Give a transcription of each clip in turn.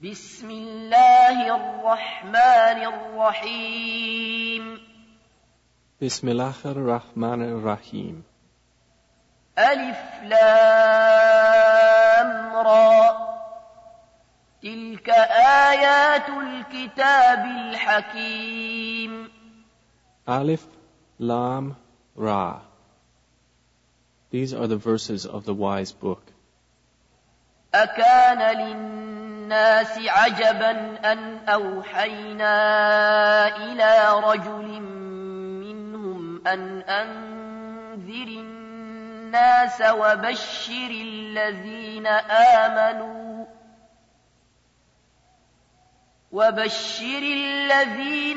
بسم الله الرحمن الرحيم بسم الله الرحمن الرحيم ألف لام را تلك آيات الكتاب الحكيم Alif Lam Ra. These are the verses of the wise book. أكان للناس عجبا أن أوحينا إلى رجل منهم أن أنذر الناس وبشر الذين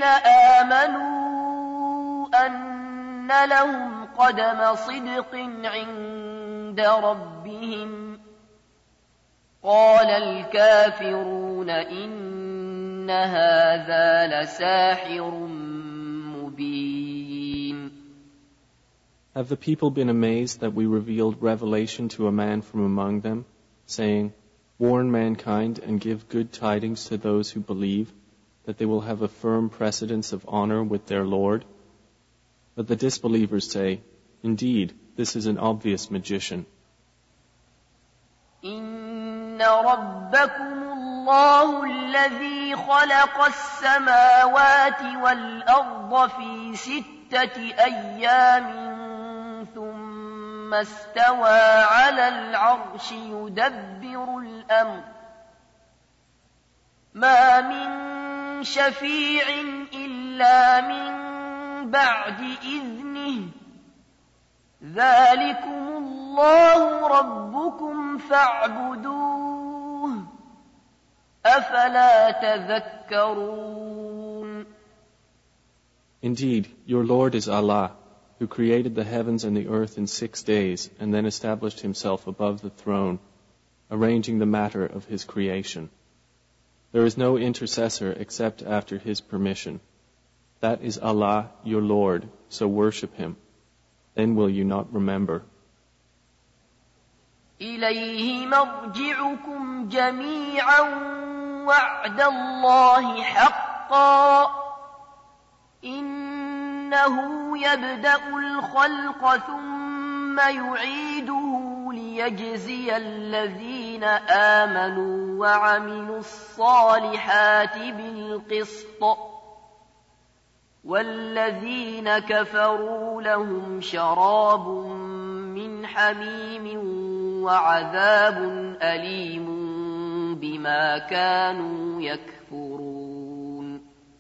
آمنوا أن لهم قدم صدق عند ربهم قال الكافرون إن هذا لساحر مبين. Have the people been amazed that we revealed revelation to a man from among them, saying, warn mankind and give good tidings to those who believe, that they will have a firm precedence of honor with their Lord? But the disbelievers say, indeed, this is an obvious magician. إن ربكم الله الذي خلق السماوات والأرض في 6 أيام ثم استوى على العرش يدبر الأمر ما من شفيع إلا من بعد إذنه ذلكم الله ربكم فاعبدوه أفلا تذكرون. Indeed, your Lord is Allah, who created the heavens and the earth in 6 days and then established himself above the throne, arranging the matter of his creation. There is no intercessor except after his permission. That is Allah, your Lord, so worship him. Then will you not remember? إليه مرجعكم جميعا وعد الله حقا إنه يبدأ الخلق ثم يعيده ليجزي الذين آمنوا وعملوا الصالحات بالقسط والذين كفروا لهم شراب من حميم وعذاب أليم بما كانوا يكفرون.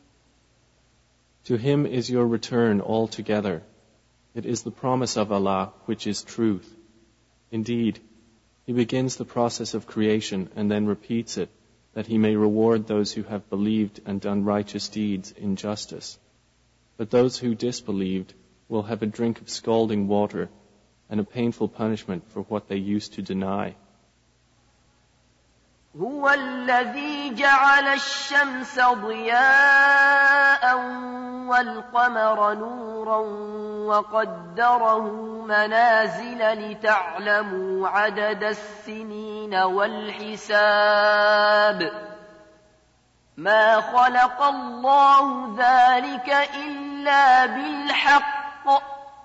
To him is your return altogether. It is the promise of Allah which is truth. Indeed, he begins the process of creation and then repeats it, that he may reward those who have believed and done righteous deeds in justice. But those who disbelieved will have a drink of scalding water and a painful punishment for what they used to deny. هو الذي جعل الشمس ضياء والقمر نورا وقدره منازل لتعلموا عدد السنين والحساب ما خلق الله ذلك إلا بالحق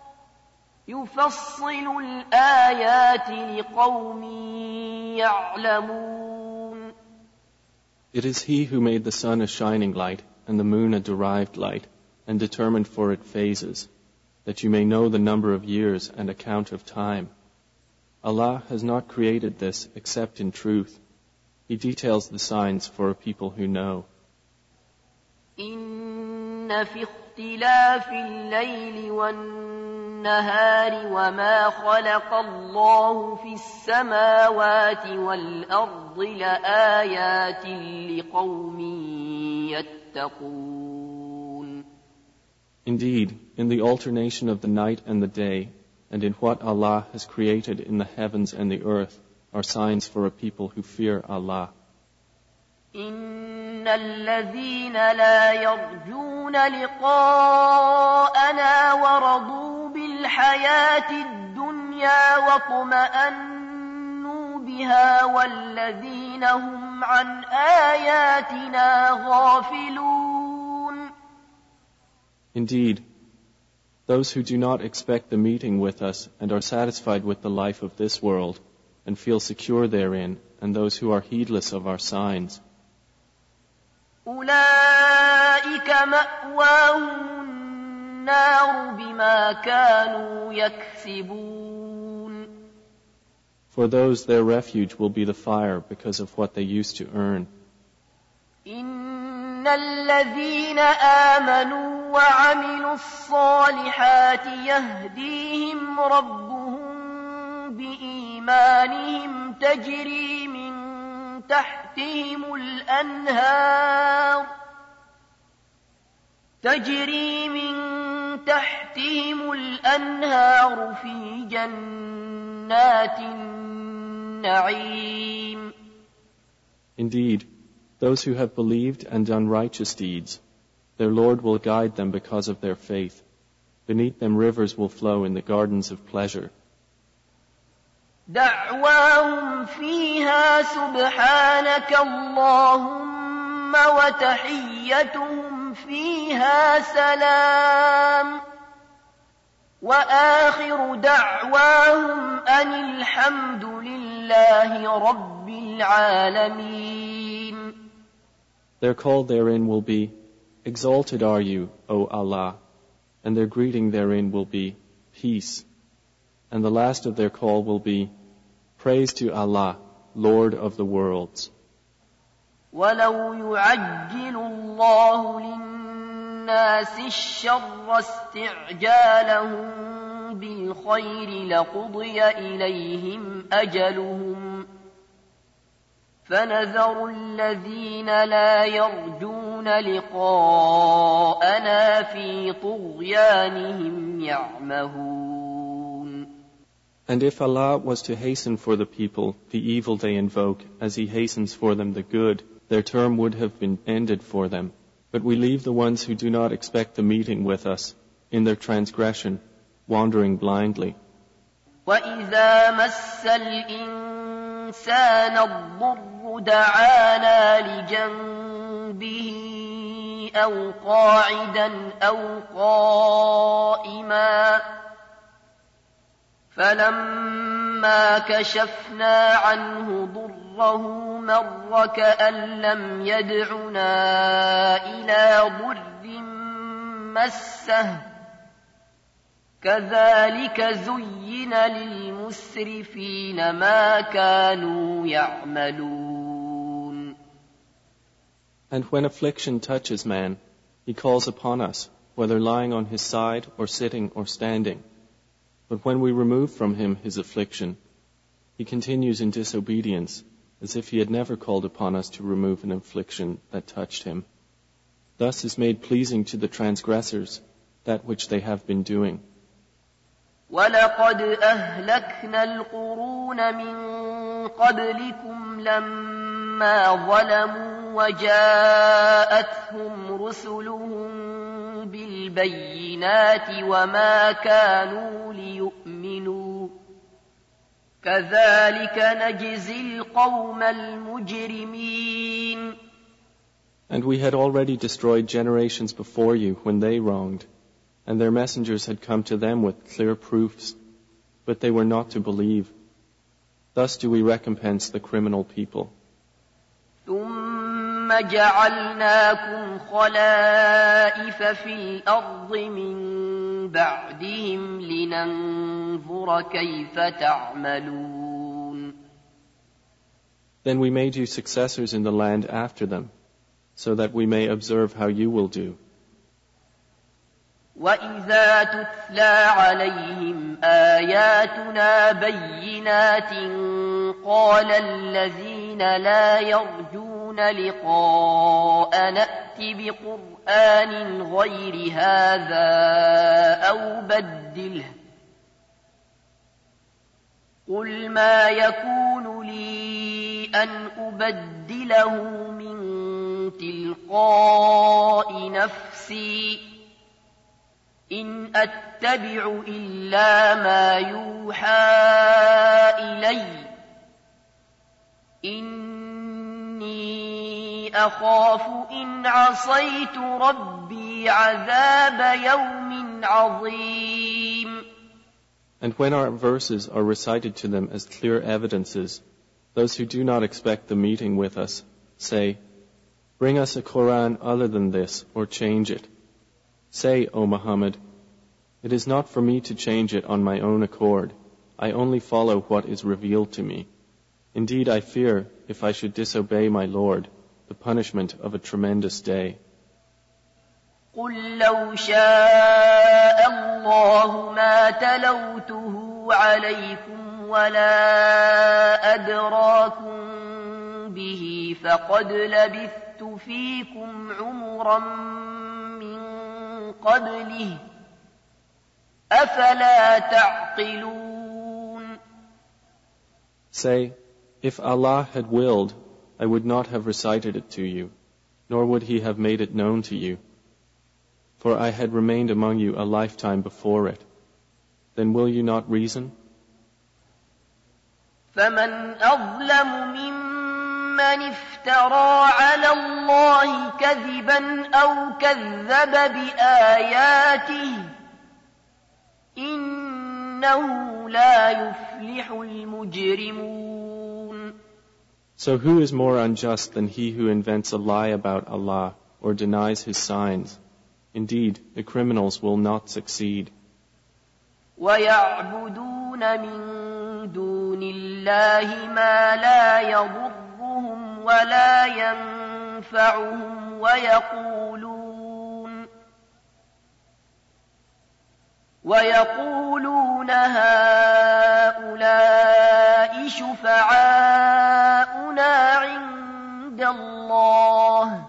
يفصل الآيات لقوم يعلمون. It is he who made the sun a shining light and the moon a derived light and determined for it phases, that you may know the number of years and account of time. Allah has not created this except in truth. He details the signs for a people who know. إن في اختلاف الليل والنهار وما خلق الله في السماوات والأرض لآيات لقوم يتقون. Indeed, in the alternation of the night and the day, and in what Allah has created in the heavens and the earth, are signs for a people who fear Allah. إن الذين لا يرجون لقاءنا ورضوا بالحياة الدنيا واطمأنوا بها والذين هم هم عن آياتنا غافلون. Indeed, those who do not expect the meeting with us and are satisfied with the life of this world and feel secure therein, and those who are heedless of our signs, أولئك مأواهم النار بما كانوا يكسبون. for those their refuge will be the fire because of what they used to earn. إن الذين آمنوا وعملوا الصالحات يهديهم ربهم بإيمانهم تجري من تحتهم الأنهار في جنات النعيم. Indeed, those who have believed and done righteous deeds, their Lord will guide them because of their faith. Beneath them rivers will flow in the gardens of pleasure. دعواهم فيها سبحانك اللهم وتحيتهم فيها سلام وآخر دعواهم أن الحمد لله رب العالمين. Their call therein will be, Exalted are you, O Allah, and their greeting therein will be, Peace. And the last of their call will be, Praise to Allah, Lord of the worlds. وَلَوْ يُعَجِّلُ اللَّهُ لِلنَّاسِ الشَّرَّ اسْتِعْجَالَهُم بِالْخَيْرِ لَقُضِيَ إِلَيْهِمْ أَجَلُهُمْ فَنَذَرُ الَّذِينَ لَا يَرْجُونَ لِقَاءَنَا فِي طُغْيَانِهِمْ يَعْمَهُونَ. And if Allah was to hasten for the people the evil they invoke as He hastens for them the good, their term would have been ended for them. But we leave the ones who do not expect the meeting with us in their transgression, wandering blindly. وَإِذَا مَسَّ الْإِنسَانَ الضُّرُّ دَعَانَا لِجَنبِهِ أَوْ قَاعِدًا أَوْ قَائِمًا فَلَمَّا كَشَفْنَا عَنْهُ ضُرَّهُ مَرَّ كَأَن لَّمْ يَدْعُنَا إِلَىٰ ضُرٍّ مَّسَّهُ كَذَٰلِكَ زُيِّنَ لِلْمُسْرِفِينَ مَا كَانُوا يَعْمَلُونَ. And when affliction touches man, he calls upon us, whether lying on his side or sitting or standing. But when we remove from him his affliction, he continues in disobedience, as if he had never called upon us to remove an affliction that touched him. Thus is made pleasing to the transgressors that which they have been doing. وَلَقَدْ أَهْلَكْنَا الْقُرُونَ مِنْ قَبْلِكُمْ لَمَّا ظَلَمُوا وَجَاءَتْهُمْ رُسُلُهُم بِالْبَيِّنَاتِ وَمَا كَانُوا لِيُؤْمِنُوا كَذَلِكَ نَجْزِي الْقَوْمَ الْمُجْرِمِينَ. And we had already destroyed generations before you when they wronged, and their messengers had come to them with clear proofs, but they were not to believe. Thus do we recompense the criminal people. ثُمَّ جَعَلْنَاكُمْ خَلَائِفَ فِي الْأَرْضِ مِن بَعْدِهِمْ لِنَنظُرَ كَيْفَ تَعْمَلُونَ. Then we made you successors in the land after them, so that we may observe how you will do. وَإِذَا تُتْلَى عَلَيْهِمْ آيَاتُنَا بَيِّنَاتٍ قَالَ الَّذِينَ لَا يَرْجُونَ لِقَاءَنَا ائْتِ بِقُرْآنٍ غَيْرِ هَٰذَا أَوْ بَدِّلْهُ قُلْ مَا يَكُونُ لِي أَنْ أُبَدِّلَهُ مِنْ تِلْقَاءِ نَفْسِي إِنْ أَتَّبِعُ إِلَّا مَا يُوحَىٰ إِلَيَّ إِنِّي أخاف إن عصيت ربي عذاب يوم عظيم. And when our verses are recited to them as clear evidences, those who do not expect the meeting with us say, "Bring us a Quran other than this, or change it." Say, O Muhammad, "It is not for me to change it on my own accord. I only follow what is revealed to me. Indeed, I fear, if I should disobey my Lord, the punishment of a tremendous day." قل لو شاء الله ما تلوته عليكم ولا أدراكم به فقد لبثت فيكم عمرا من قبله أفلا تعقلون. Say, if Allah had willed, I would not have recited it to you, nor would He have made it known to you. For I had remained among you a lifetime before it. Then will you not reason? فمن أظلم ممن افترى على الله كذبا أو كذب بآياته إنه لا يفلح المجرمون. So who is more unjust than he who invents a lie about Allah or denies His signs? Indeed, the criminals will not succeed. وَيَعْبُدُونَ مِن دُونِ اللَّهِ مَا لَا يَضُرُّهُمْ وَلَا يَنفَعُهُمْ وَيَقُولُونَ هَؤُلَاءِ شُفَعَاؤُنَا عِندَ اللَّهِ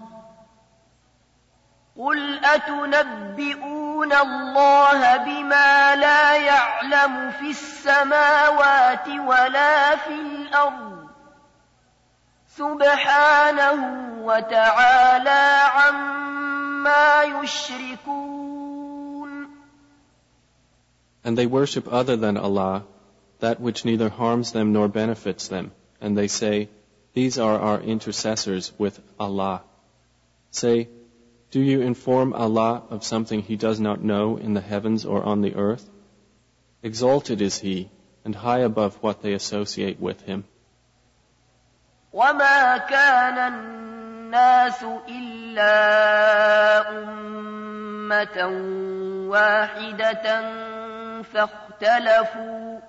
قُلْ أَتُنَبِّئُونَ اللَّهَ بِمَا لَا يَعْلَمُ فِي السَّمَاوَاتِ وَلَا فِي الْأَرْضِ سُبْحَانَهُ وَتَعَالَى عَمَّا يُشْرِكُونَ. And they worship other than Allah, that which neither harms them nor benefits them, and they say, "These are our intercessors with Allah." Say, do you inform Allah of something He does not know in the heavens or on the earth? Exalted is He, and high above what they associate with Him. وَمَا كَانَ النَّاسُ إِلَّا أُمَّةً وَاحِدَةً فَاخْتَلَفُوا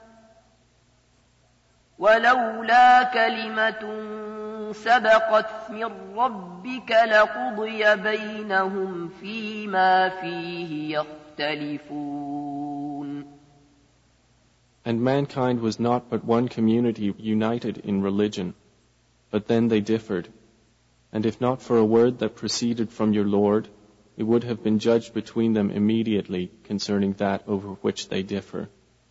وَلَوْلَا كَلِمَةٌ سبقت من ربك لقضي بينهم فيما فيه يختلفون. And mankind was not but one community united in religion, but then they differed. And if not for a word that proceeded from your Lord, it would have been judged between them immediately concerning that over which they differ.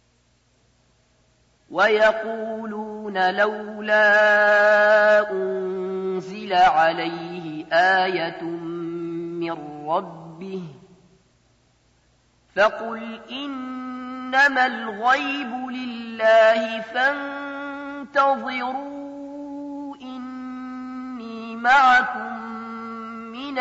وَيَقُولُونَ لَوْلَا أُنزِلَ عَلَيْهِ آيَةٌ مِّن رَّبِّهِ فَقُلْ إِنَّمَا الْغَيْبُ لِلَّهِ فَانتَظِرُوا إِنِّي مَعَكُم مِّنَ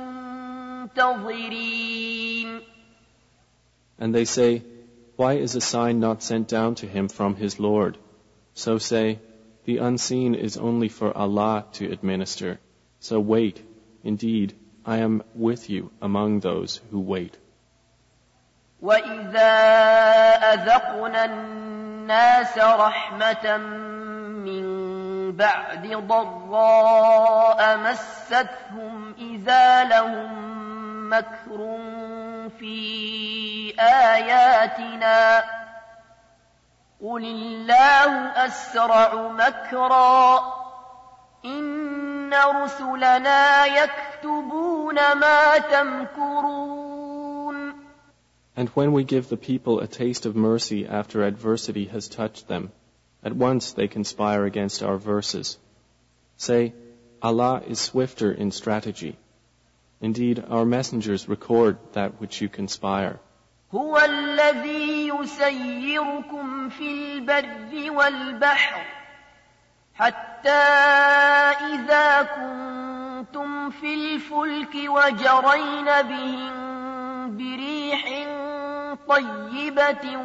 الْمُنتَظِرِينَ. And they say, why is a sign not sent down to him from his Lord? So say, the unseen is only for Allah to administer. So wait, indeed, I am with you among those who wait. وَإِذَا أَذَقْنَا النَّاسَ رَحْمَةً مِّن بَعْدِ ضَرَّاءَ مَسَّتْهُمْ إِذَا لَهُم مَّكْرٌ في آياتنا قل الله أسرع مكرا إن رسلنا يكتبون ما تمكرون. And when we give the people a taste of mercy after adversity has touched them, at once they conspire against our verses. Say, Allah is swifter in strategy. Indeed, our messengers record that which you conspire. هو الذي يسيركم في البر والبحر حتى إذا كنتم كنتم في الفلك وجرين بهم بريح طيبة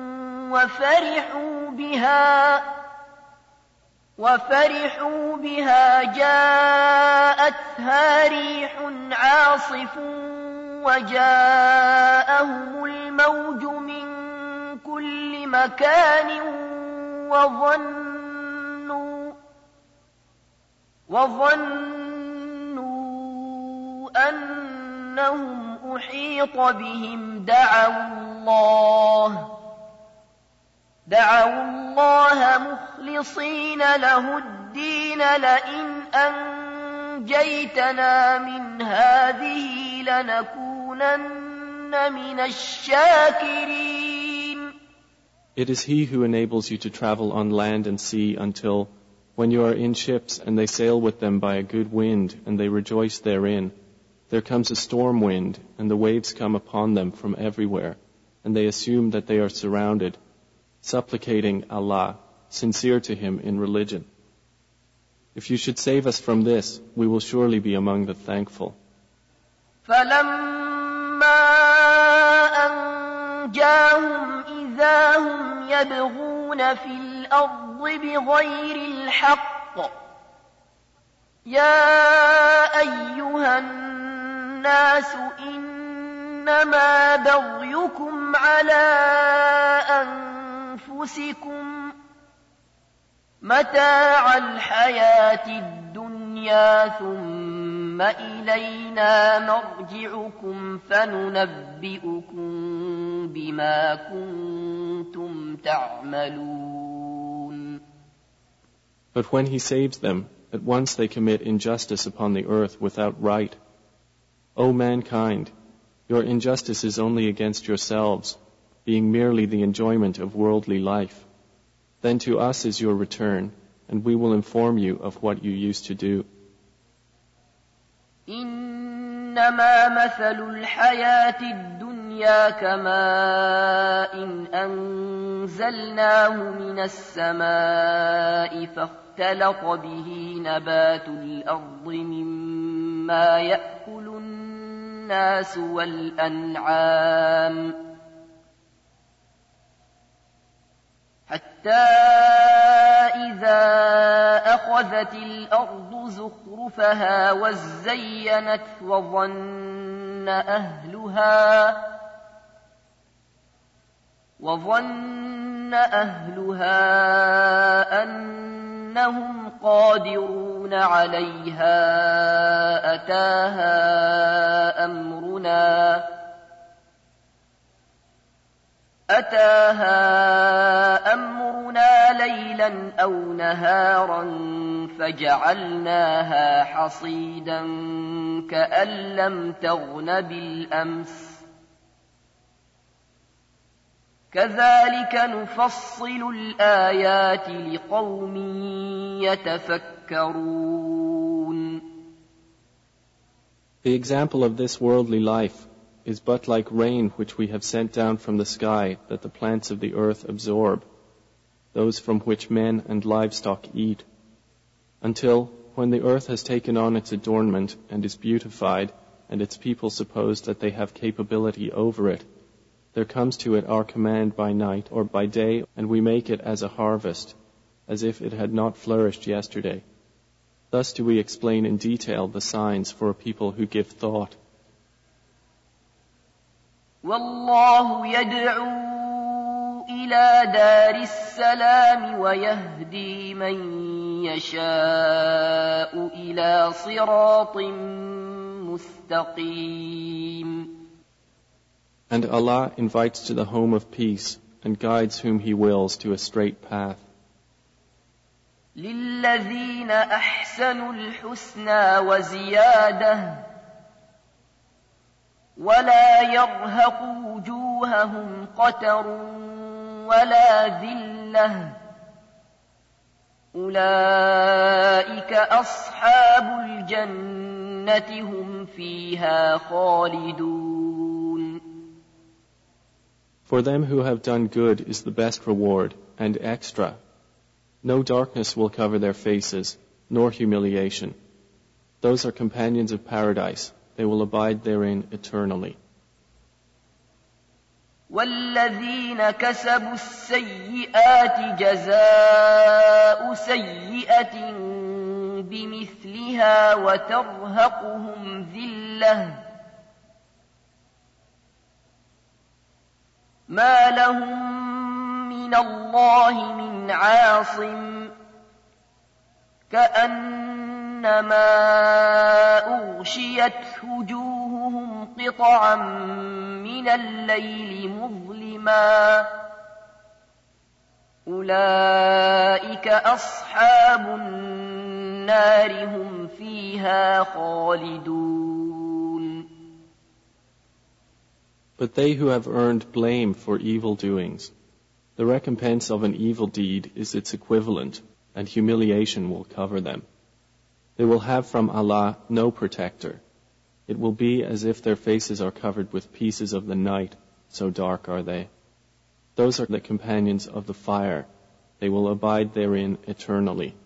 وفرحوا بها جاءتها ريح عاصف وجاءهم الموج من كل مكان وظنوا أنهم أحيط بهم دعوا الله مخلصين له الدين لئن أنجيتنا من هذه لنكونن من الشاكرين. It is He who enables you to travel on land and sea until, when you are in ships and they sail with them by a good wind and they rejoice therein, there comes a storm wind and the waves come upon them from everywhere, and they assume that they are surrounded, supplicating Allah, sincere to Him in religion. If you should save us from this, we will surely be among the thankful. فَلَمَّا أَنْجَاهُمْ إِذَا هُمْ يَبْغُونَ فِي الْأَرْضِ بِغَيْرِ الْحَقِّ يَا أَيُّهَا النَّاسُ إِنَّمَا بَغْيُكُمْ عَلَى أَنفُسِكُمْ مَتَاعَ الْحَيَاةِ الدُّنْيَا ثُمَّ إِلَيْنَا مَرْجِعُكُمْ فَنُنَبِّئُكُم بِمَا كُنتُمْ تَعْمَلُونَ. But when He saves them, at once they commit injustice upon the earth without right. O mankind, your injustice is only against yourselves, being merely the enjoyment of worldly life. Then to us is your return, and we will inform you of what you used to do. إنما مثل الحياة الدنيا كماء أنزلناه من السماء فاختلط به نبات الأرض مما يأكل الناس والأنعام حتى إذا أخذت الأرض زخرفها وزينت وظن أهلها أنهم قادرون عليها أتاها أمرنا ليلا أو نهارا فجعلناها حصيدا كأن لم تغن بالأمس كذلك نفصل الآيات لقوم يتفكرون. The example of this worldly life is but like rain which we have sent down from the sky that the plants of the earth absorb, those from which men and livestock eat, until, when the earth has taken on its adornment and is beautified, and its people suppose that they have capability over it, there comes to it our command by night or by day, and we make it as a harvest, as if it had not flourished yesterday. Thus do we explain in detail the signs for a people who give thought. والله يدعو إلى دار السلام ويهدي من يشاء إلى صراط مستقيم. And Allah invites to the home of peace and guides whom He wills to a straight path. للذين أحسنوا الحسنى وزيادة ولا يرهق وجوههم قتر ولا ذلة أولئك أصحاب الجنة هم فيها خالدون. For them who have done good is the best reward and extra. No darkness will cover their faces, nor humiliation. Those are companions of paradise. They will abide therein eternally. والذين كسبوا السيئات جزاء سيئة بمثلها وترهقهم ذلة ما لهم من الله من عاصم كأنما أغشيت وجوههم قطعا من الليل مظلما أولئك أصحاب النار هم فيها خالدون. But they who have earned blame for evil doings, the recompense of an evil deed is its equivalent, and humiliation will cover them. They will have from Allah no protector. It will be as if their faces are covered with pieces of the night, so dark are they. Those are the companions of the fire. They will abide therein eternally.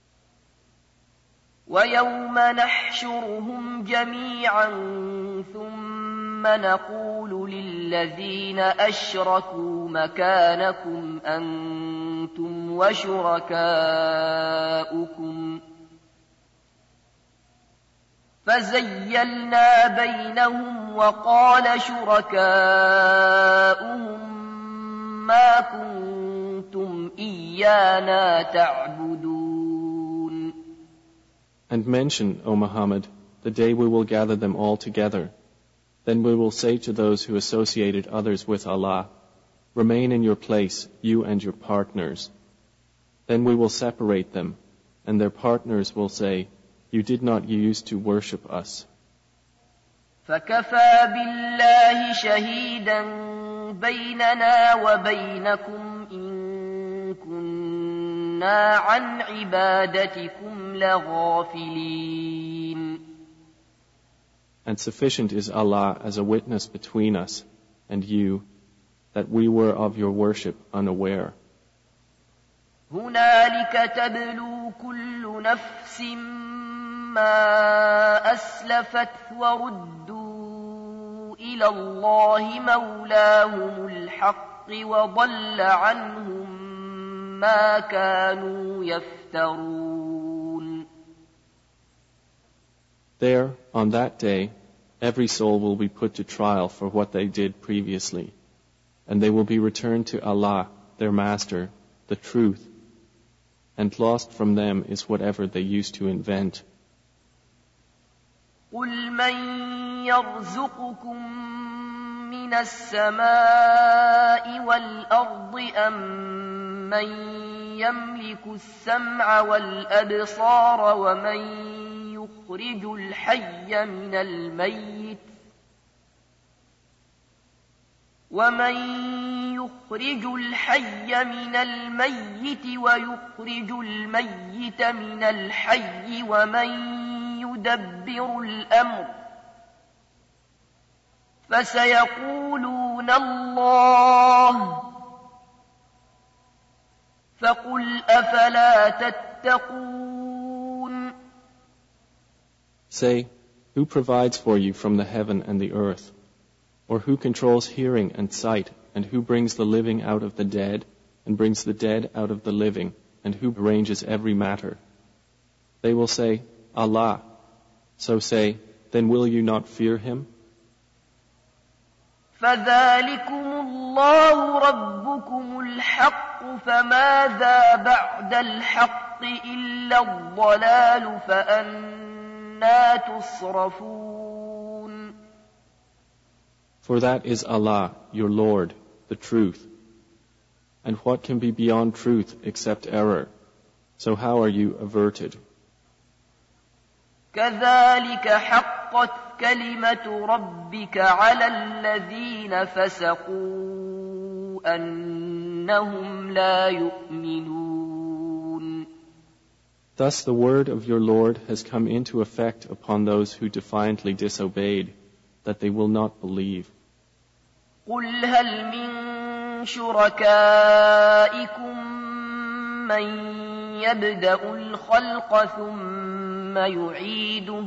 وَيَوْمَ نَحْشُرُهُمْ جَمِيعًا ثُمَّ نَقُولُ لِلَّذِينَ أَشْرَكُوا مَكَانَكُمْ أَنْتُمْ وَشُرَكَاؤُكُمْ فَزَيَّلْنَا بَيْنَهُمْ وَقَالَ شُرَكَاؤُهُمْ مَا كُنْتُمْ إِيَّانَا تَعْبُدُونَ. And mention, O Muhammad, the day we will gather them all together. Then we will say to those who associated others with Allah, remain in your place, you and your partners. Then we will separate them, and their partners will say, you did not use to worship us. فَكَفَى بِاللَّهِ شَهِيدًا بَيْنَنَا وَبَيْنَكُمْ إِن كُنَّا عَنْ عِبَادَتِكُمْ لَغَافِلِينَ. And sufficient is Allah as a witness between us and you, that we were of your worship unaware. هُنَالِكَ تَبْلُو كُلُّ نَفْسٍ مَا أَسْلَفَتْ وَرُدُّوا إِلَى اللَّهِ مَوْلَاهُمُ الْحَقِّ وَضَلَّ عَنْهُمْ مَا كَانُوا يَفْتَرُونَ. There, on that day, every soul will be put to trial for what they did previously, and they will be returned to Allah, their Master, the truth, and lost from them is whatever they used to invent. قُلْ مَنْ يَرْزُقُكُمْ مِنَ السَّمَاءِ وَالْأَرْضِ أَمَّنْ يَمْلِكُ السَّمْعَ وَالْأَبْصَارَ وَمَنْ يُخْرِجُ الْحَيَّ مِنَ الْمَيِّتِ وَيُخْرِجُ الْمَيِّتَ مِنَ الْحَيِّ وَمَنْ يُدَبِّرُ الْأَمْرَ فَسَيَقُولُونَ اللَّهُ فَقُلْ أَفَلَا تَتَّقُونَ. Say, who provides for you from the heaven and the earth? Or who controls hearing and sight, and who brings the living out of the dead, and brings the dead out of the living, and who arranges every matter? They will say, Allah. So say, then will you not fear Him? فَذَلِكُمُ اللَّهُ رَبُّكُمُ الْحَقُّ فَمَاذَا بَعْدَ الْحَقِّ إِلَّا الضَّلَالُ فَأَنَّى تُصْرَفُونَ. For that is Allah, your Lord, the truth. And what can be beyond truth except error? So how are you averted? كَذَلِكَ حَقَّتْ كَلِمَةُ رَبِّكَ عَلَى الَّذِينَ فَسَقُوا أَنَّهُمْ لَا يُؤْمِنُونَ. Thus the word of your Lord has come into effect upon those who defiantly disobeyed, that they will not believe. قُلْ هَلْ مِن شُرَكَائِكُم أَمَّنْ يَبْدَأُ الْخَلْقَ ثُمَّ يُعِيدُهُ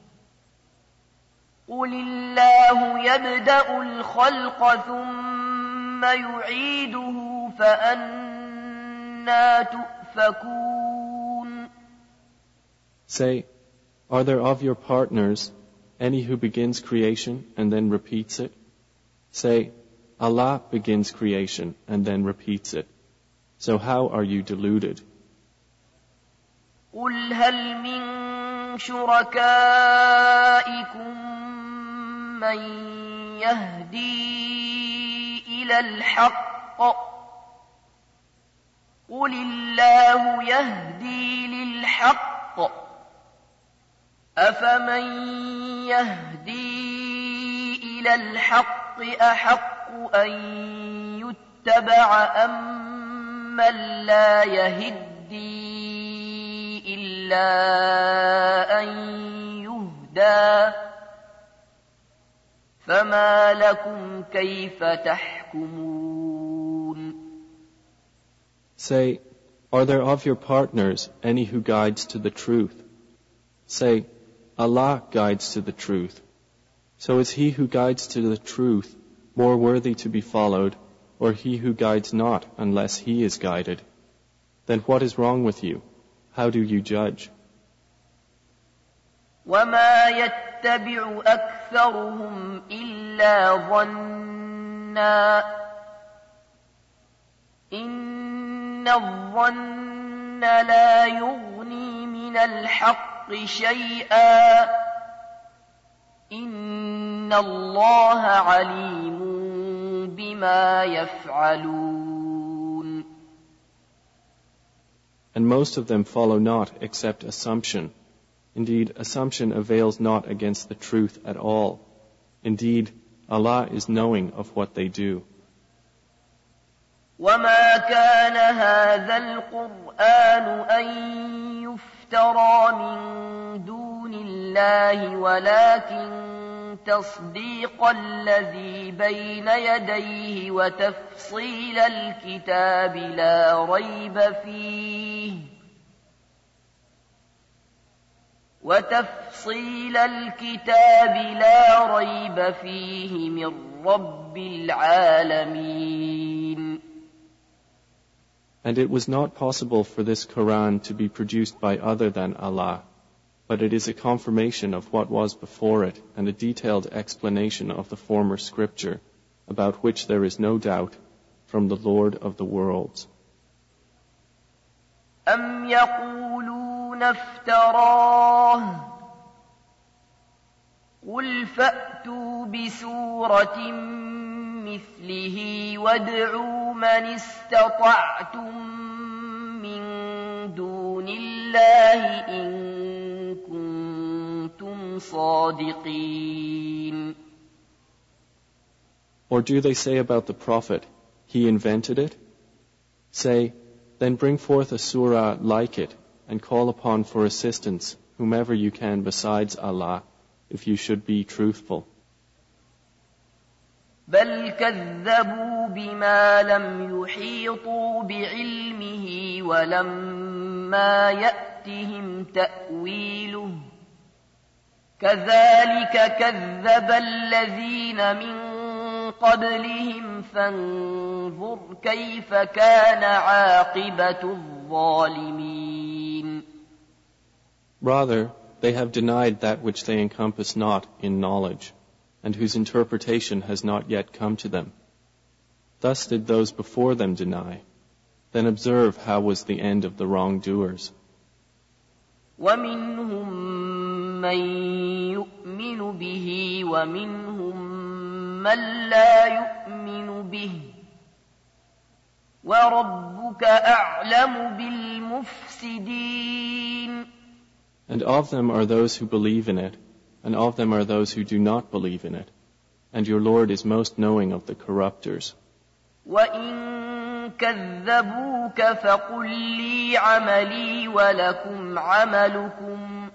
قُلِ اللَّهُ يَبْدَأُ الْخَلْقَ ثُمَّ يُعِيدُهُ فَأَنَّى تُؤْفَكُونَ. Say, are there of your partners any who begins creation and then repeats it? Say, Allah begins creation and then repeats it. So how are you deluded? قُلْ هَلْ مِنْ شُرَكَائِكُمْ مَنْ يَهْدِي إِلَى الْحَقِّ قُلِ اللَّهُ يَهْدِي لِلْحَقِّ أَفَمَنْ يَهْدِي إِلَى الْحَقِّ أَحَقُّ أَنْ يُتَّبَعَ أَمَّنْ لَا يَهِدِّي إِلَّا أَنْ يُهْدَى فَمَا لَكُمْ كَيْفَ تَحْكُمُونَ. Say, are there of your partners any who guides to the truth? Say, Allah guides to the truth. So is he who guides to the truth more worthy to be followed, or he who guides not unless he is guided? Then what is wrong with you? How do you judge? وَمَا يَتَّبِعُ أَكْثَرُهُمْ إِلَّا ظَنًّا إِنَّ الظَّنَّ لَا يُغْنِي مِنَ الْحَقِّ شَيْئًا إِنَّ اللَّهَ عَلِيمٌ بِمَا يَفْعَلُونَ. And most of them follow not except assumption. Indeed, assumption avails not against the truth at all. Indeed, Allah is knowing of what they do. وَمَا كَانَ هَذَا الْقُرْآنُ أَن يُفْتَرَىٰ مِن دُونِ اللَّهِ وَلَكِن تَصْدِيقَ الَّذِي بَيْنَ يَدَيْهِ وَتَفْصِيلَ الْكِتَابِ لَا رَيْبَ فِيهِ مِن رَّبِّ الْعَالَمِينَ. And it was not possible for this Quran to be produced by other than Allah, but it is a confirmation of what was before it and a detailed explanation of the former scripture, about which there is no doubt, from the Lord of the worlds. أَمْ يَقُولُونَ افْتَرَاهُ قُلْ فَأْتُوا بِسُورَةٍ مِثْلِهِ وَادْعُوا مَنِ اسْتَطَعْتُم مِّن دُونِ اللَّهِ إِن كُنتُمْ صَادِقِينَ. Or do they say about the Prophet, he invented it? Say, then bring forth a surah like it and call upon for assistance whomever you can besides Allah, if you should be truthful. بَلْ كَذَّبُوا بِمَا لَمْ يُحِيطُوا بِعِلْمِهِ وَلَمَّا يَأْتِهِمْ تَأْوِيلُهُ كَذَلِكَ كَذَّبَ الَّذِينَ مِن قَبْلِهِمْ فَانظُرْ كَيْفَ كَانَ عَاقِبَةُ الظَّالِمِينَ. Rather, they have denied that which they encompass not in knowledge, and whose interpretation has not yet come to them. Thus did those before them deny. Then observe how was the end of the wrongdoers. وَمِنْهُمْ مَنْ يُؤْمِنُ بِهِ وَمِنْهُمْ مَنْ لَا يُؤْمِنُ بِهِ وَرَبُّكَ أَعْلَمُ بِالْمُفْسِدِينَ. And of them are those who believe in it, and of them are those who do not believe in it. And your Lord is most knowing of the corrupters. وَإِن كَذَّبُوكَ فَقُل لِّي عَمَلِي وَلَكُمْ عَمَلُكُمْ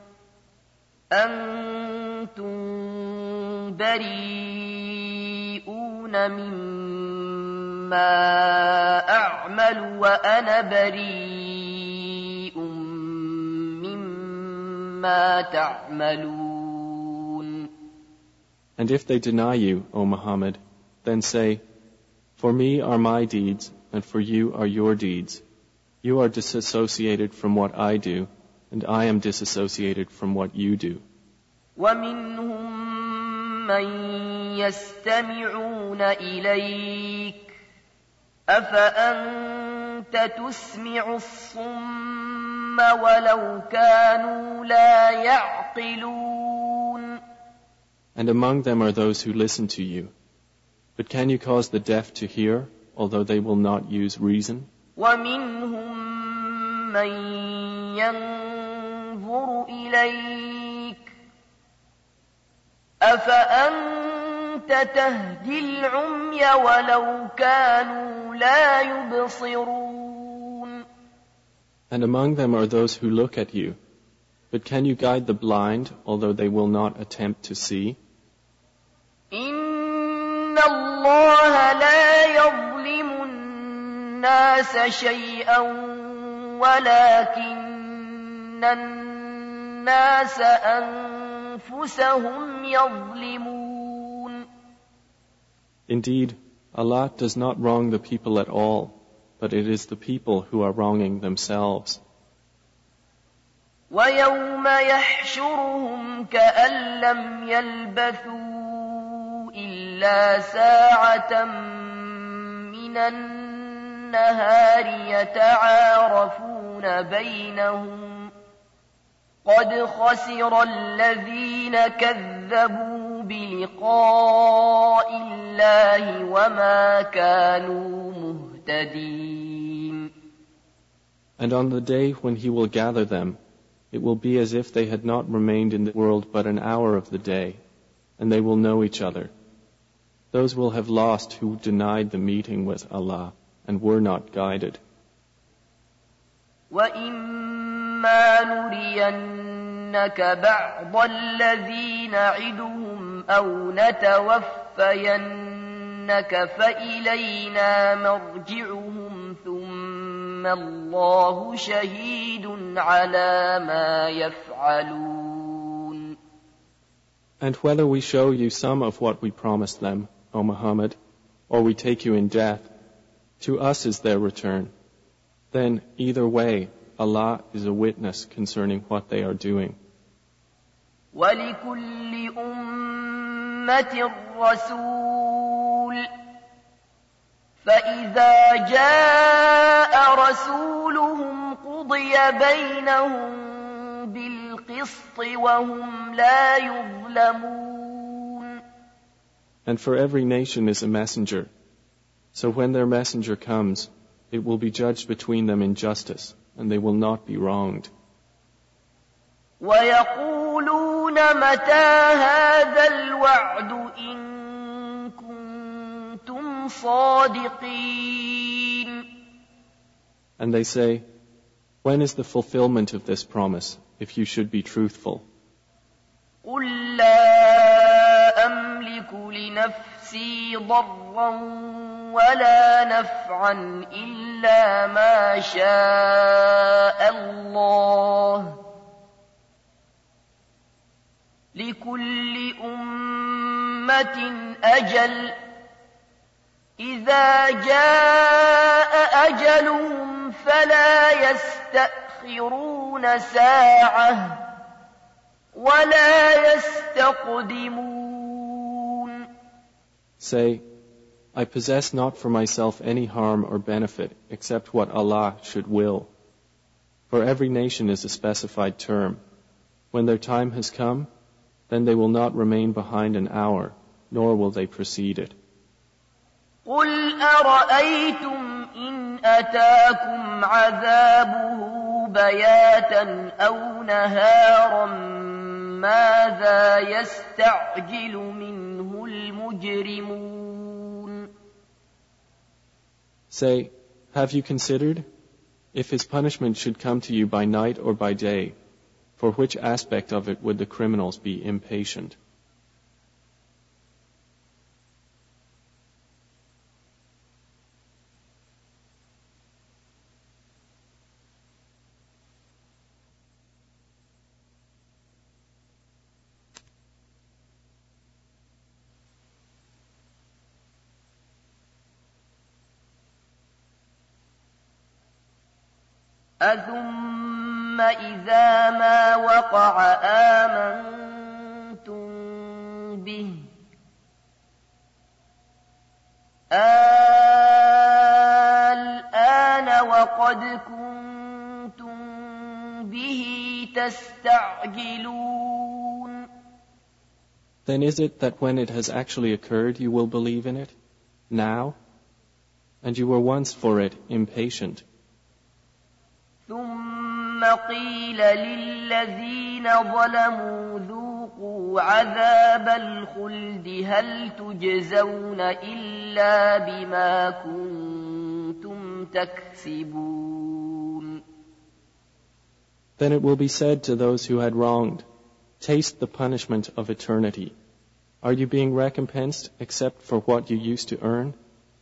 أَنتُم بريئون مما ما أعمل وأنا بريء مما تعملون. And if they deny you, O Muhammad, then say, For me are my deeds, and for you are your deeds. You are disassociated from what I do, and I am disassociated from what you do. ومنهم من يستمعون إليك أفأنت تسمع الصم ولو كانوا لا يعقلون. And among them are those who listen to you. But can you cause the deaf to hear, although they will not use reason? ومنهم من ينظر إليك أفأنت تهدي العمي ولو كانوا لا يبصرون. And among them are those who look at you. But can you guide the blind, although they will not attempt to see? إن الله لا يظلم الناس شيئا ولكن الناس أنفسهم يظلمون. Indeed, Allah does not wrong the people at all, but it is the people who are wronging themselves. ويوم يحشرهم كأن لم يلبثوا إلا ساعة من النهار يتعارفون بينهم قد خسر الذين كذبوا بلقاء الله وما كانوا مهتدين. And on the day when He will gather them, it will be as if they had not remained in the world but an hour of the day, and they will know each other. Those will have lost who denied the meeting with Allah and were not guided. وَإِمَّا نُرِيَنَّكَ بَعْضَ الَّذِي نَعِدُهُمْ أَوْ نَتَوَفَّيَنَّكَ فَإِلَيْنَا مَرْجِعُهُمْ ثُمَّ اللَّهُ شَهِيدٌ عَلَى مَا يَفْعَلُونَ. And whether we show you some of what we promised them, O Muhammad, or we take you in death, to us is their return. Then, either way, Allah is a witness concerning what they are doing. وَلِكُلِّ أُمَّةٍ رَسُولٌ فَإِذَا جَاءَ رَسُولُهُمْ قُضِيَ بَيْنَهُم بِالْقِسْطِ وَهُمْ لَا يُظْلَمُونَ. And for every nation is a messenger. So when their messenger comes, it will be judged between them in justice, and they will not be wronged. وَيَقُولُونَ مَتَى هَذَا الْوَعْدُ إِن كُنتُمْ صَادِقِينَ. And they say, When is the fulfillment of this promise, if you should be truthful? قُل لَّا أَمْلِكُ لِنَفْسِي ضَرًّا وَلَا نَفْعًا إِلَّا مَا شَاءَ اللَّهُ لِكُلِّ أُمَّةٍ أَجَلٌ إِذَا جَاءَ أَجَلُهُمْ فَلَا يَسْتَأْخِرُونَ سَاعَةً وَلَا يَسْتَقْدِمُونَ. Say, I possess not for myself any harm or benefit except what Allah should will. For every nation is a specified term. When their time has come, then they will not remain behind an hour, nor will they precede it. قُلْ أَرَأَيْتُمْ إِنْ أَتَاكُمْ عَذَابُهُ بَيَاتًا أَوْ نَهَارًا مَاذَا يَسْتَعْجِلُ مِنْهُ الْمُجْرِمُونَ. Say, have you considered? If His punishment should come to you by night or by day, for which aspect of it would the criminals be impatient? أثم إذا ما وقع آمنتم به الآن وقد كنتم به تستعجلون. Then is it that when it has actually occurred you will believe in it? Now? And you were once for it impatient. ثم قيل للذين ظلموا ذوقوا عذاب الخلد هل تجزون إلا بما كنتم تكسبون. Then it will be said to those who had wronged, taste the punishment of eternity. Are you being recompensed except for what you used to earn?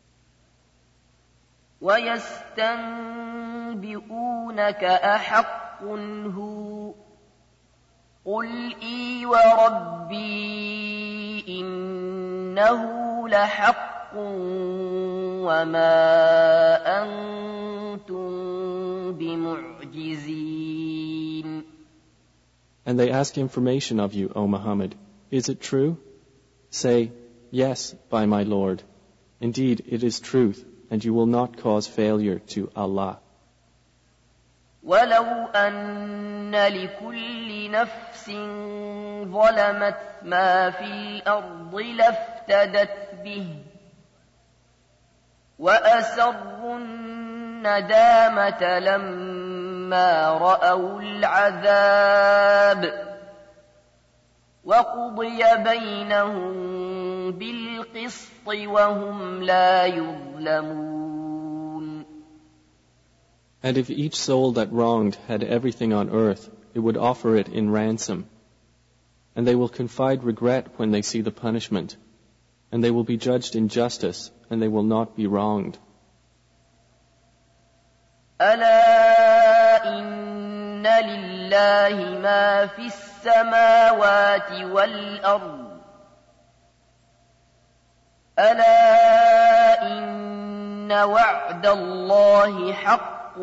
وَيَسْتَنبِئُونَكَ أَحَقٌّ هُوَ قُلْ إِي وَرَبِّي إِنَّهُ لَحَقٌّ وَمَا أَنْتُمْ بِمُعْجِزِينَ. And they ask information of you, O Muhammad. Is it true? Say, yes, by my Lord. Indeed, it is truth, and you will not cause failure to Allah. وَلَوْ أَنَّ لِكُلِّ نَفْسٍ ظَلَمَتْ مَا فِي الْأَرْضِ لَافْتَدَتْ بِهِ وَأَسَرُّوا النَّدَامَةَ لَمَّا رَأَوُا الْعَذَابَ وَقُضِيَ بَيْنَهُم بِالْقِسْطِ وَهُمْ لَا يُظْلَمُونَ. And if each soul that wronged had everything on earth, it would offer it in ransom. And they will confide regret when they see the punishment. And they will be judged in justice, and they will not be wronged. أَلَا إِنَّ لِلَّهِ مَا فِي السَّمَاوَاتِ وَالْأَرْضِ أَلَا إِنَّ وَعْدَ اللَّهِ حَقٌّ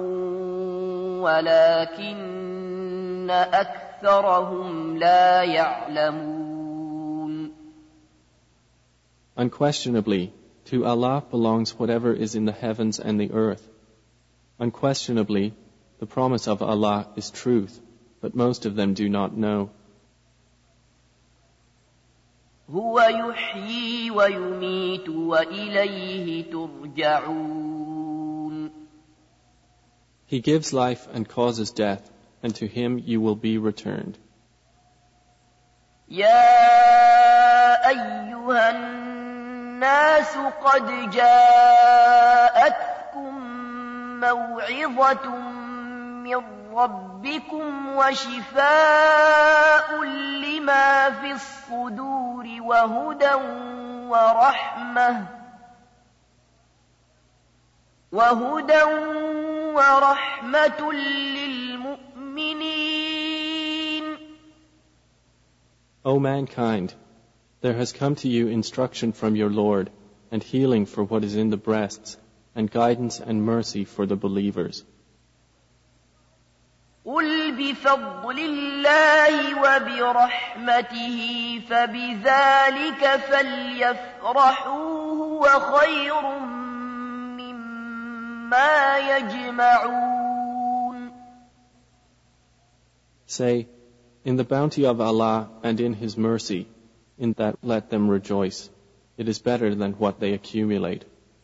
وَلَكِنَّ أَكْثَرَهُمْ لَا يَعْلَمُونَ. Unquestionably, to Allah belongs whatever is in the heavens and the earth. Unquestionably, the promise of Allah is truth, but most of them do not know. هو يحيي ويميت وإليه ترجعون. He gives life and causes death, and to Him you will be returned. يا أيها الناس قد جاءتكم موعظة من ربكم وشفاء لما في الصدور وهدى ورحمة للمؤمنين. O mankind, there has come to you instruction from your Lord, and healing for what is in the breasts, and guidance and mercy for the believers. قل بفضل الله وبرحمته فبذلك فليفرحوا هو خير مما يجمعون. Say, in the bounty of Allah and in His mercy, in that let them rejoice. It is better than what they accumulate.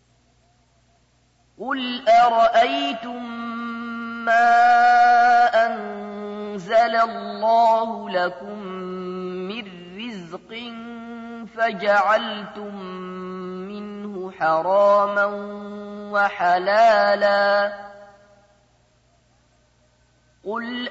قل أرأيتم ما أنزل الله لكم من رزق فجعلتم منه حراما وحلالا قل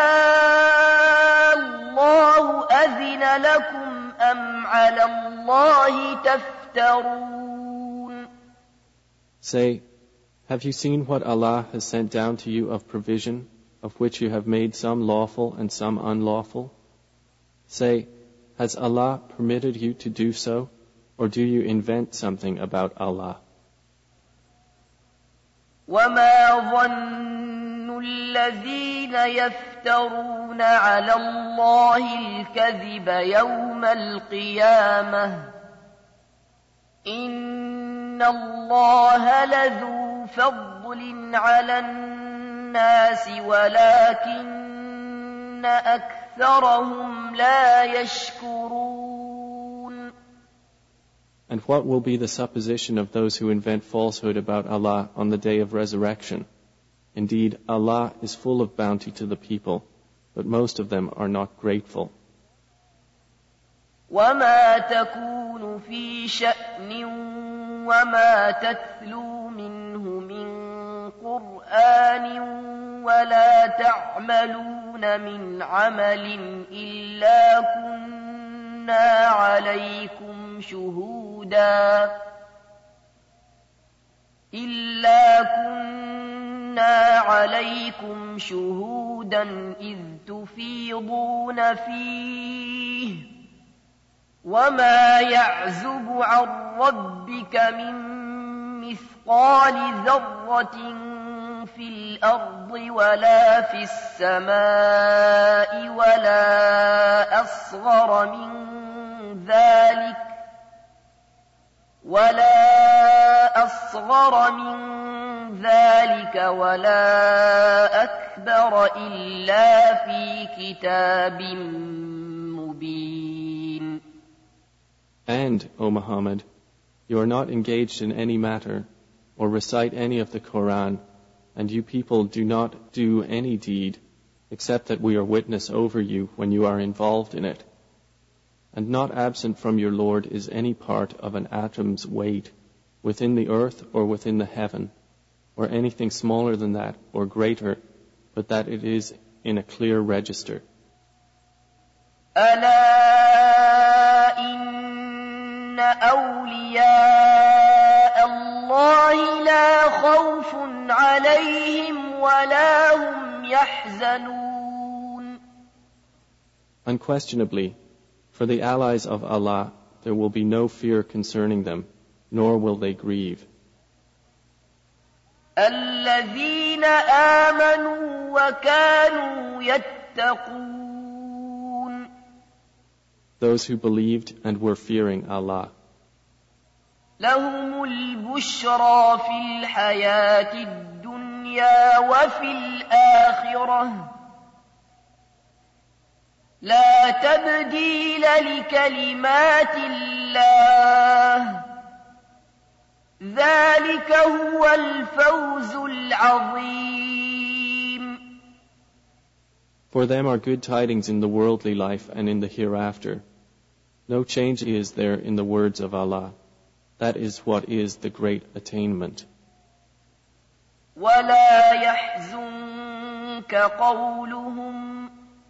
الله أذن لكم أم على الله تفترون. Say, have you seen what Allah has sent down to you of provision, of which you have made some lawful and some unlawful? Say, has Allah permitted you to do so, or do you invent something about Allah? وما ظن الذين يفترون على الله الكذب يوم القيامة إن الله لذو فضل على الناس ولكن أكثرهم لا يشكرون. And what will be the supposition of those who invent falsehood about Allah on the day of resurrection? Indeed, Allah is full of bounty to the people, but most of them are not grateful. وما تكون في شأن وما تتلو منه من قرآن ولا تعملون من عمل إلا كنا عليكم شهودا إذ تفيضون فيه وما يعزب عن ربك من مثقال ذرة في الأرض ولا في السماء ولا أصغر من ذلك ولا أكبر إلا في كتاب مبين. And, O Muhammad, you are not engaged in any matter or recite any of the Quran, and you people do not do any deed except that we are witness over you when you are involved in it. And not absent from your Lord is any part of an atom's weight within the earth or within the heaven, or anything smaller than that or greater, but that it is in a clear register. ألا إن أولياء الله لا خوف عليهم ولا هم يحزنون. Unquestionably, for the allies of Allah, there will be no fear concerning them, nor will they grieve. الذين آمنوا وكانوا يتقون. Those who believed and were fearing Allah. لهم البشرى في الحياة الدنيا وفي الآخرة لا تبديل لكلمات الله ذلك هو الفوز العظيم. For them are good tidings in the worldly life and in the hereafter. No change is there in the words of Allah. That is what is the great attainment. ولا يحزنك قولهم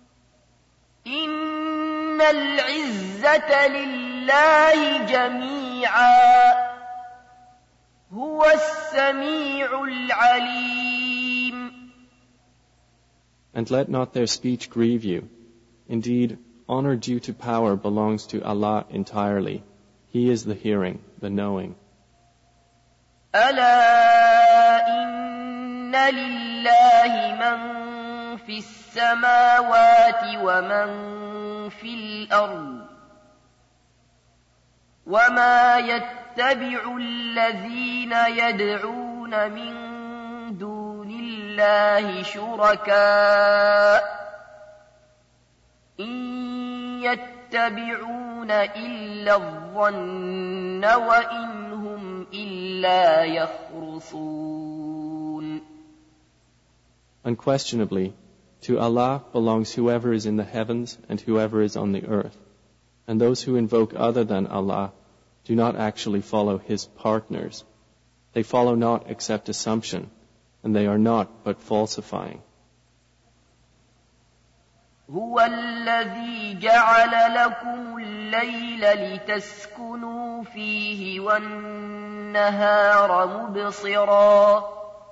إن العزة لله جميعا هو السميع العليم. And let not their speech grieve you. Indeed, honor due to power belongs to Allah entirely. He is the hearing, the knowing. ألا إن لله من في السماوات ومن في الأرض وما يتبع الذين يدعون من دون الله شركاء إن يتبعون إلا الظن وإن هم إلا يخرصون. Unquestionably, to Allah belongs whoever is in the heavens and whoever is on the earth. And those who invoke other than Allah do not actually follow His partners. They follow not except assumption, and they are not but falsifying. هو الذي جعل لكم الليل لتسكنوا فيه والنهار مبصرا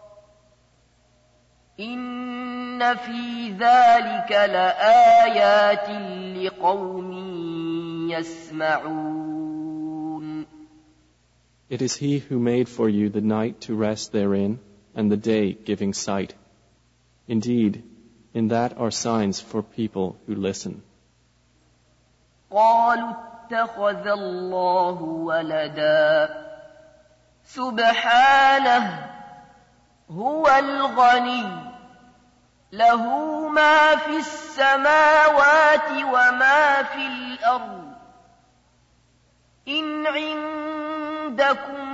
إن في ذلك لآيات لقوم يسمعون. It is He who made for you the night to rest therein and the day giving sight. Indeed, in that are signs for people who listen. قالوا اتخذ الله ولدا سبحانه هو الغني له ما في السماوات وما في الأرض إن عندكم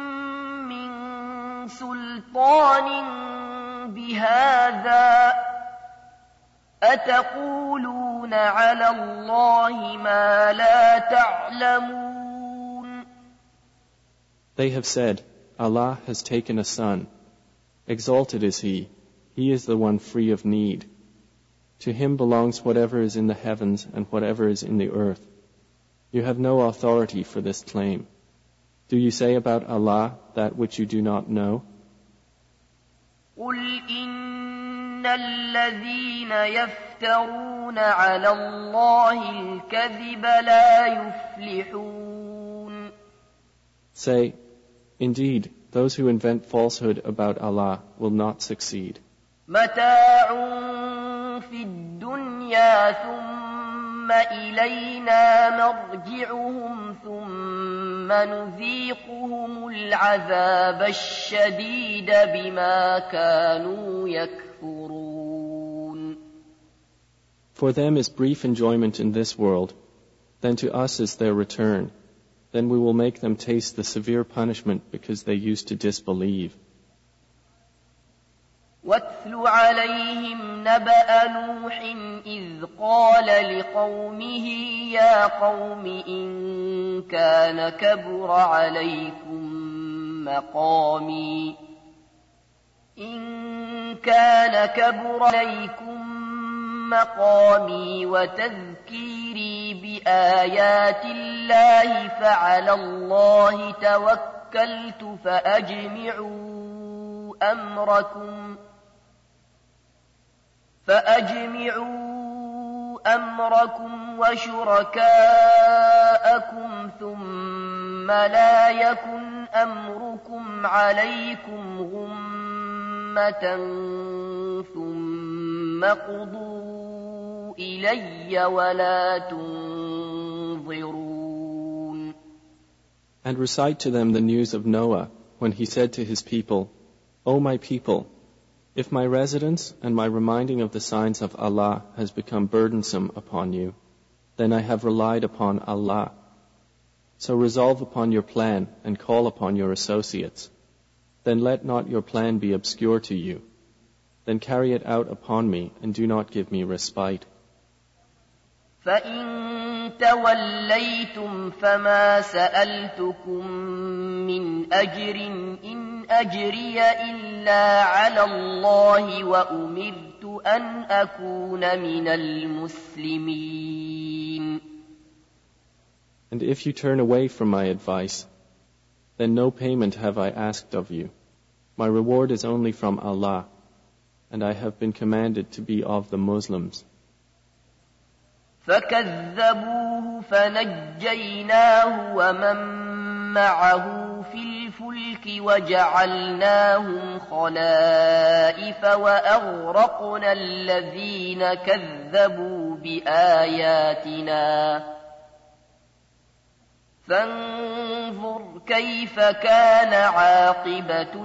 من سلطان بهذا أتقولون على الله ما لا تعلمون. They have said, Allah has taken a son. Exalted is He. He is the one free of need. To Him belongs whatever is in the heavens and whatever is in the earth. You have no authority for this claim. Do you say about Allah that which you do not know? قل إن الذين يفترون على الله الكذب لا يفلحون. Say, indeed, those who invent falsehood about Allah will not succeed. متاع في الدنيا ثم إلينا مرجعهم ثم نذيقهم العذاب الشديد بما كانوا يكفرون. For them is brief enjoyment in this world, then to us is their return. Then we will make them taste the severe punishment because they used to disbelieve. واتل عليهم نبأ نوح إذ قال لقومه يا قوم إن كان كبر عليكم مقامي وتذكيري بآيات الله فعلى الله توكلت فأجمعوا أمركم وشركاءكم ثم لا يكن أمركم عليكم غمة ثم قضوا إلي ولا تنظرون. And recite to them the news of Noah when he said to his people, O my people, if my residence and my reminding of the signs of Allah has become burdensome upon you, then I have relied upon Allah. So resolve upon your plan and call upon your associates. Then let not your plan be obscure to you. Then carry it out upon me and do not give me respite. فَإِن تَوَلَّيْتُمْ فَمَا سَأَلْتُكُم مِّنْ أَجْرٍ إِنْ أَجْرِيَ إِلَّا عَلَى اللَّهِ وَأُمِرْتُ أَنْ أَكُونَ مِنَ الْمُسْلِمِينَ. And if you turn away from my advice, then no payment have I asked of you. My reward is only from Allah, and I have been commanded to be of the Muslims. فكذبوه فنجيناه ومن معه في الفلك وجعلناهم خلائف وأغرقنا الذين كذبوا بآياتنا فانظر كيف كان عاقبة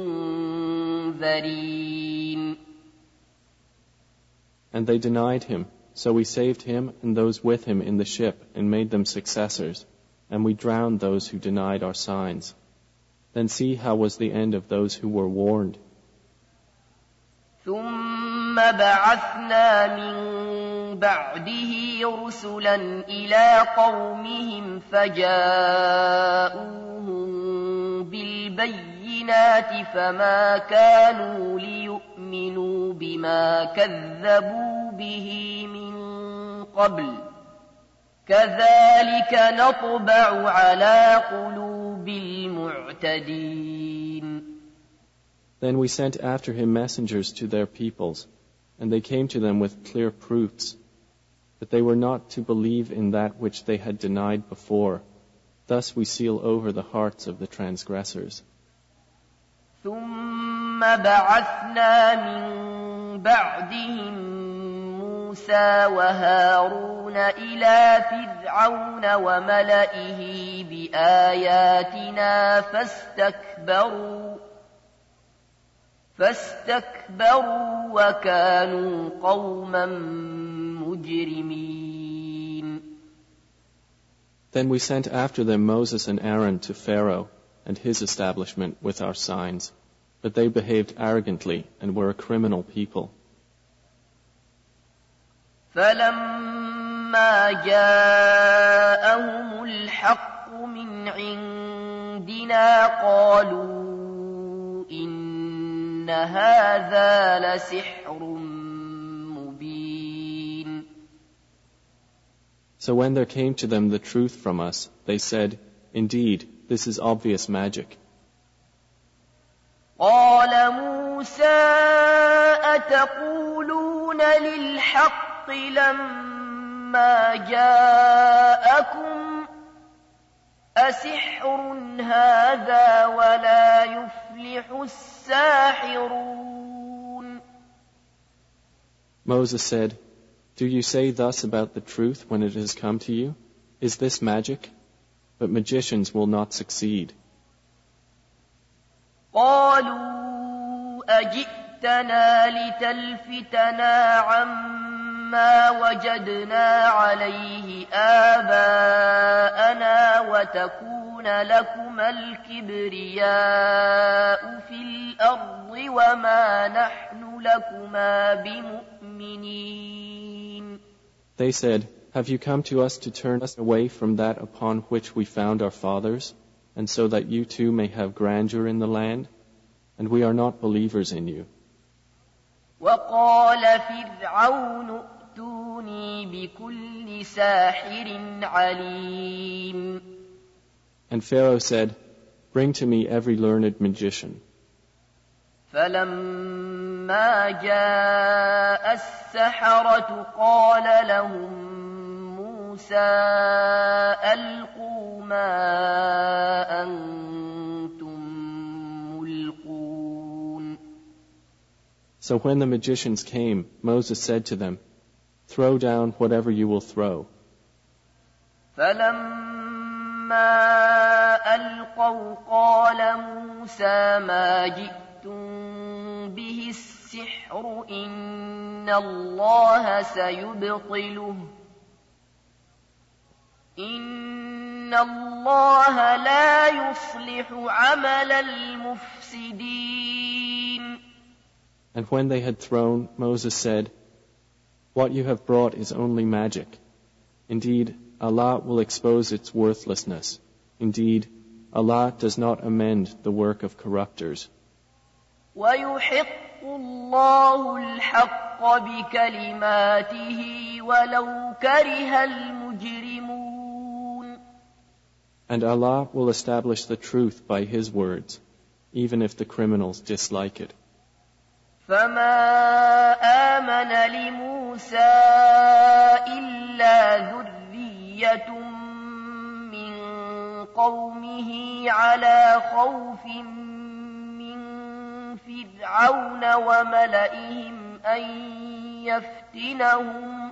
المنذرين. And they denied him. So we saved him and those with him in the ship and made them successors, and we drowned those who denied our signs. Then see how was the end of those who were warned. ثم بعثنا من بعده رسلا إلى قومهم فجاءوهم بالبينات فما كانوا ليؤمنوا بما كذبوا به من قبل كذلك نطبع على قلوب المعتدين. Then we sent after him messengers to their peoples, and they came to them with clear proofs, that they were not to believe in that which they had denied before. Thus we seal over the hearts of the transgressors. ثم بعثنا من بعدهم موسى وهارون إلى فرعون وملئه بآياتنا فاستكبروا وكانوا قوما مجرمين. Then we sent after them Moses and Aaron to Pharaoh and his establishment with our signs, but they behaved arrogantly and were a criminal people. فلما جاءهم الحق من عندنا قالوا إن هذا لسحر مبين. So when there came to them the truth from us, they said, "Indeed, this is obvious magic." قال موسى أتقولون للحق لما جاءكم أسحر هذا ولا يفلح الساحرون. Moses said, "Do you say thus about the truth when it has come to you? Is this magic? But magicians will not succeed." قالوا أجئتنا لتلفتنا عما وجدنا عليه آباءنا وتكون لكما الكبرياء في الأرض وما نحن لكما بمؤمنين. They said, "Have you come to us to turn us away from that upon which we found our fathers, and so that you too may have grandeur in the land? And we are not believers in you." وقال فرعون ائتوني بكل ساحر عليم. And Pharaoh said, "Bring to me every learned magician." فلما جاء السحرة قال لهم موسى ألقوا ما أنتم ملقون. So when the magicians came, Moses said to them, "Throw down whatever you will throw." فلما ألقوا قال موسى ما جئتم به السحر إن الله سيبطله إن الله لا يصلح عمل المفسدين. And when they had thrown, Moses said, "What you have brought is only magic. Indeed, Allah will expose its worthlessness. Indeed, Allah does not amend the work of corruptors." وَيُحِقُّ اللَّهُ الْحَقَّ بِكَلِمَاتِهِ وَلَوْ كَرِهَ الْمُجْرِمُونَ. And Allah will establish the truth by His words, even if the criminals dislike it. فَمَا آمَنَ لِمُوسَى إِلَّا ذُرِّيَّةٌ مِّن قَوْمِهِ عَلَى خَوْفٍ مِّن فِرْعَوْنَ وَمَلَئِهِمْ أَن يَفْتِنَهُمْ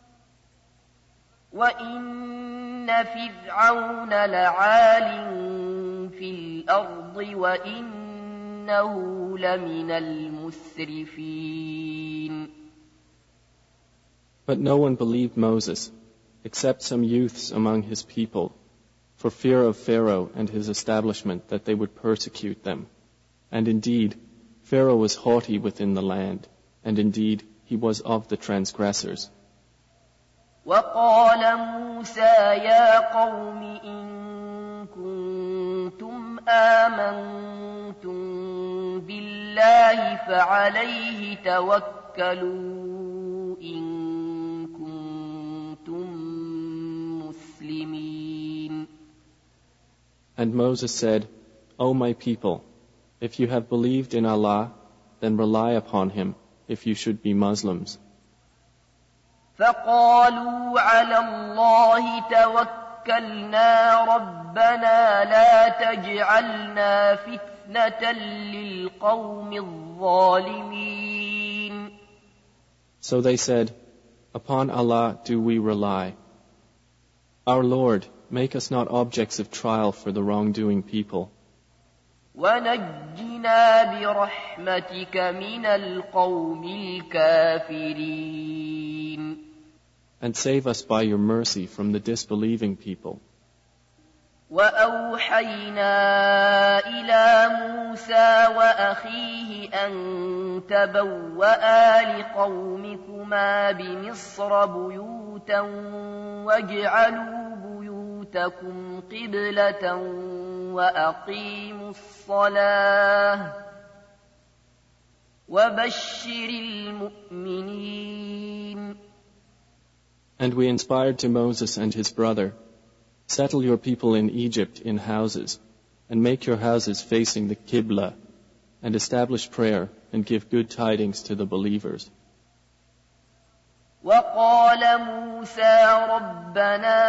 وَإِنَّ فِرْعَوْنَ لَعَالٍ فِي الْأَرْضِ وَإِنَّهُ لَمِنَ الْمُسْرِفِينَ. But no one believed Moses, except some youths among his people, for fear of Pharaoh and his establishment that they would persecute them. And indeed, Pharaoh was haughty within the land, and indeed, he was of the transgressors. وقال موسى يا قوم إن كنتم آمنتم بالله فعليه توكلوا إن كنتم مسلمين. And Moses said, "O my people, if you have believed in Allah, then rely upon Him if you should be Muslims." فقالوا على الله توكلنا ربنا لا تجعلنا فتنة للقوم الظالمين. So they said, "Upon Allah do we rely. Our Lord, make us not objects of trial for the wrongdoing people. ونجنا برحمتك من القوم الكافرين. And save us by your mercy from the disbelieving people." وأوحينا إلى موسى وأخيه أن تبوأ لقومكما بمصر بيوتا واجعلوا بيوتكم قبلة وأقيموا الصلاة وبشر المؤمنين. And we inspired to Moses and his brother, "Settle your people in Egypt in houses, and make your houses facing the Qibla, and establish prayer, and give good tidings to the believers." وقال موسى ربنا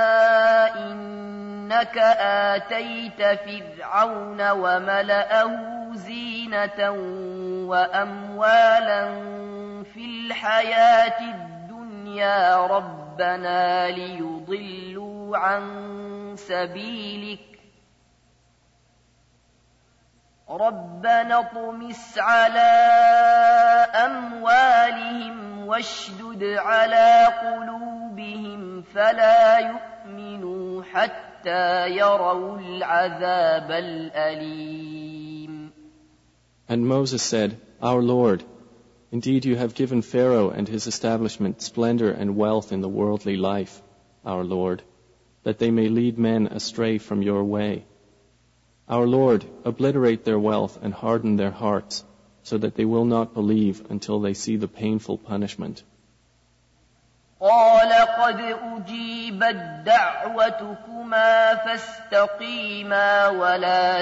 إنك آتيت فرعون وملأه زينة وأموالا في الحياة الدنيا ربنا ليضلوا عن سبيلك ربنا اطمس على أموالهم واشدد على قلوبهم فلا يؤمنوا حتى يروا العذاب الأليم. And Moses said, "Our Lord, indeed you have given Pharaoh and his establishment splendor and wealth in the worldly life, our Lord, that they may lead men astray from your way. Our Lord, obliterate their wealth and harden their hearts, so that they will not believe until they see the painful punishment." قال قد أجيبت دعوتكما فاستقيما ولا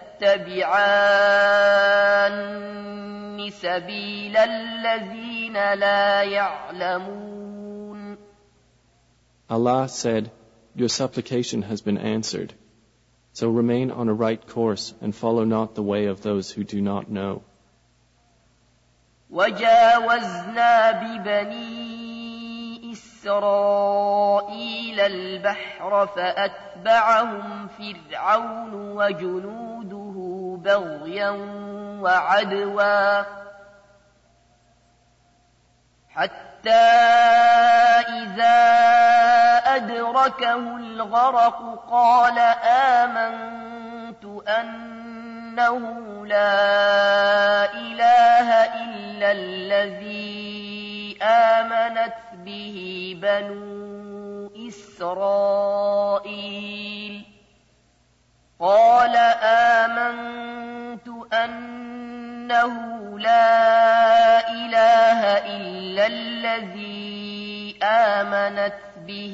تتبعان سبيل الذين لا يعلمون. Allah said, "Your supplication has been answered. So remain on a right course and follow not the way of those who do not know." وجاوزنا ببني إسرائيل البحر فأتبعهم فرعون وجنوده بغيا وعدوا حتى إذا أدركه الغرق قال آمنت أنه لا إله إلا الذي آمنت به بنو إسرائيل قال آمنت أنه لا إله إلا الذي آمنت به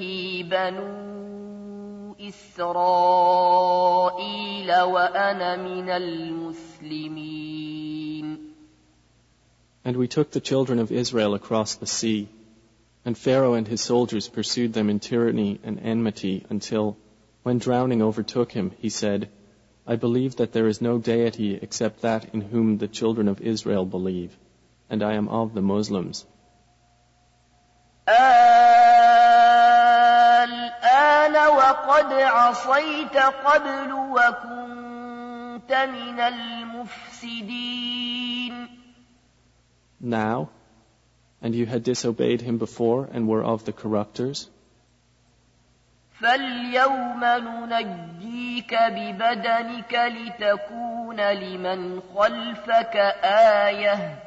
بنو إسرائيل وأنا من المسلمين. And we took the children of Israel across the sea, and Pharaoh and his soldiers pursued them in tyranny and enmity until, when drowning overtook him, he said, "I believe that there is no deity except that in whom the children of Israel believe, and I am of the Muslims." الآن وقد عصيت قبل وكنت من المفسدين. Now, and you had disobeyed him before and were of the corrupters. فاليوم ننجيك ببدنك لتكون لمن خلفك آية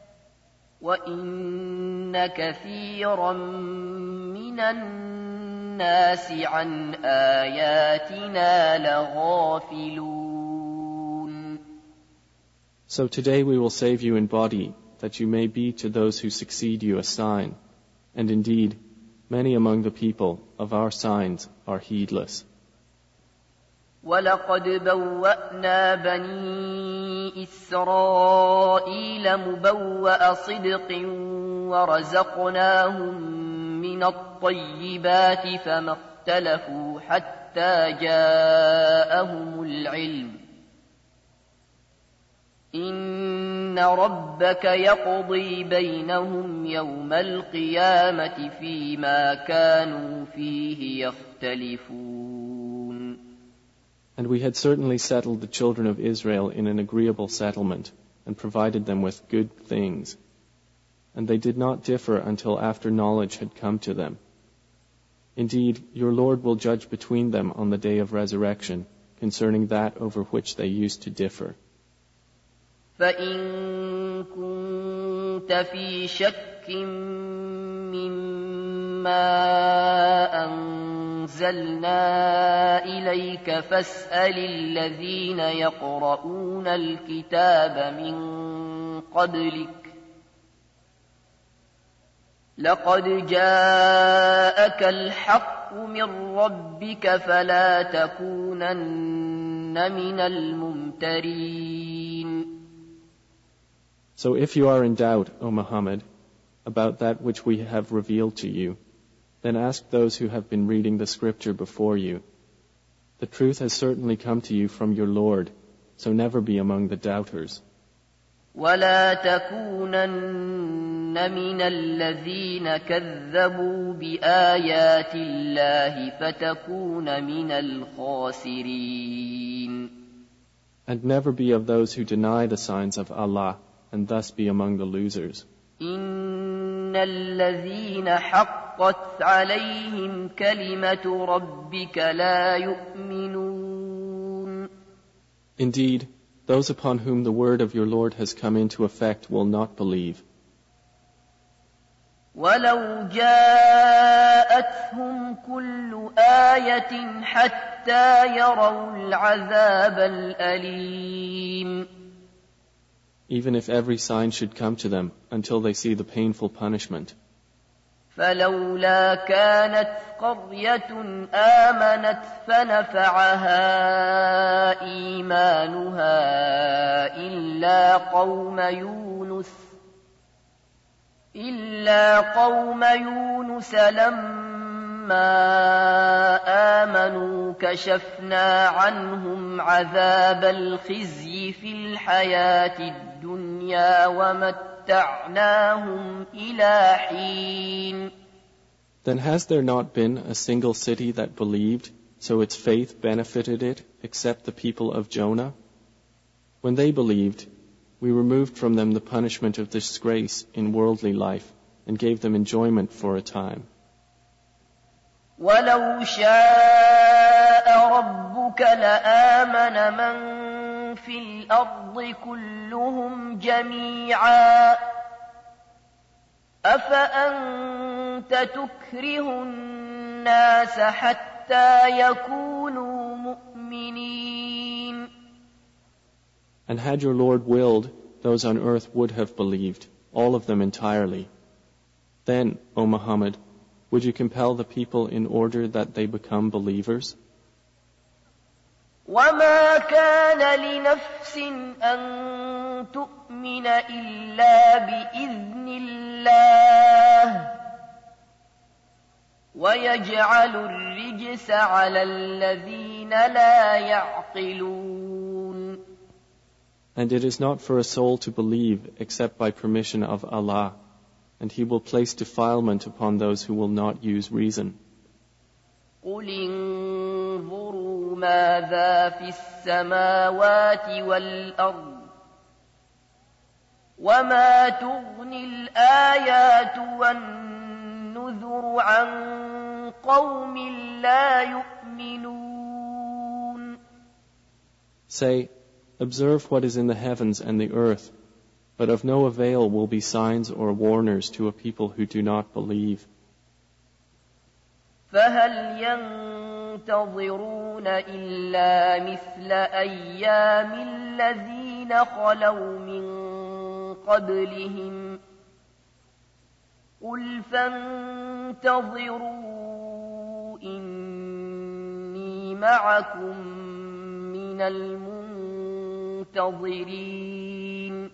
وإن كثيرا من الناس عن آياتنا لغافلون. So today we will save you in body, that you may be to those who succeed you a sign, and indeed, many among the people of our signs are heedless. وَلَقَدْ بَوَّأْنَا بَنِي إِسْرَائِيلَ مُبَوَّأَ صِدْقٍ وَرَزَقْنَاهُمْ مِنَ الطَّيِّبَاتِ فَمَا اخْتَلَفُوا حَتَّى جَاءَهُمُ الْعِلْمُ إِنَّ إن ربك يقضي بينهم يوم القيامة فيما كانوا فيه يختلفون. And we had certainly settled the children of Israel in an agreeable settlement and provided them with good things. And they did not differ until after knowledge had come to them. Indeed, your Lord will judge between them on the day of resurrection concerning that over which they used to differ. فَإِن كُنتَ فِي شَكٍّ مِّمَّا أَنزَلْنَا إِلَيْكَ فَاسْأَلِ الَّذِينَ يَقْرَؤُونَ الْكِتَابَ مِن قَبْلِكَ لَقَدْ جَاءَكَ الْحَقُّ مِن رَّبِّكَ فَلَا تَكُونَنَّ مِنَ الْمُمْتَرِينَ. So if you are in doubt, O Muhammad, about that which we have revealed to you, then ask those who have been reading the scripture before you. The truth has certainly come to you from your Lord, so never be among the doubters. وَلَا تَكُونَنَّ مِنَ الَّذِينَ كَذَّبُوا بِآيَاتِ اللَّهِ فَتَكُونَ مِنَ الْخَاسِرِينَ. And never be of those who deny the signs of Allah, and thus be among the losers. إِنَّ الَّذِينَ حَقَّتْ عَلَيْهِمْ كَلِمَةُ رَبِّكَ لَا يُؤْمِنُونَ. Indeed, those upon whom the word of your Lord has come into effect will not believe. وَلَوْ جَاءَتْهُمْ كُلُّ آيَةٍ حَتَّى يَرَوْا الْعَذَابَ الْأَلِيمَ. Even if every sign should come to them until they see the painful punishment. فَلَوْلَا كَانَتْ قَرْيَةٌ آمَنَتْ فَنَفَعَهَا إِيمَانُهَا إِلَّا قَوْمَ يُونُسَ لَمَّا آمَنُوا كَشَفْنَا عَنْهُمْ عَذَابَ الْخِزْيِ فِي الْحَيَاةِ الدُّنْيَا وَمَتَّعْنَاهُمْ إِلَى حِينٍ. Then has there not been a single city that believed, so its faith benefited it, except the people of Jonah? When they believed, we removed from them the punishment of disgrace in worldly life and gave them enjoyment for a time. وَلَوْ شَاءَ رَبُّكَ لَآمَنَ مَن فِي الْأَرْضِ كُلُّهُمْ جَمِيعًا أَفَأَنتَ تُكْرِهُ النَّاسَ حَتَّى يَكُونُوا مُؤْمِنِينَ. And had your Lord willed, those on earth would have believed, all of them entirely. Then, O Muhammad, would you compel the people in order that they become believers? وَمَا كَانَ لِنَفْسٍ أَن تُؤْمِنَ إِلَّا بِإِذْنِ اللَّهِ وَيَجْعَلُ الرِّجْسَ عَلَى الَّذِينَ لَا يَعْقِلُونَ. And it is not for a soul to believe except by permission of Allah, and He will place defilement upon those who will not use reason. قُلِ انظُرُوا مَاذَا فِي السَّمَاوَاتِ وَالْأَرْضِ وَمَا تُغْنِي الْآيَاتُ وَالنُّذُرُ عَن قَوْمٍ لَا يُؤْمِنُونَ. Say, observe what is in the heavens and the earth, but of no avail will be signs or warners to a people who do not believe. فَهَلْ يَنتَظِرُونَ إِلَّا مِثْلَ أَيَّامِ الَّذِينَ خَلَوْا مِن قَبْلِهِمْ قُلْ فَانتَظِرُوا إِنِّي مَعَكُم مِّنَ الْمُنتَظِرِينَ.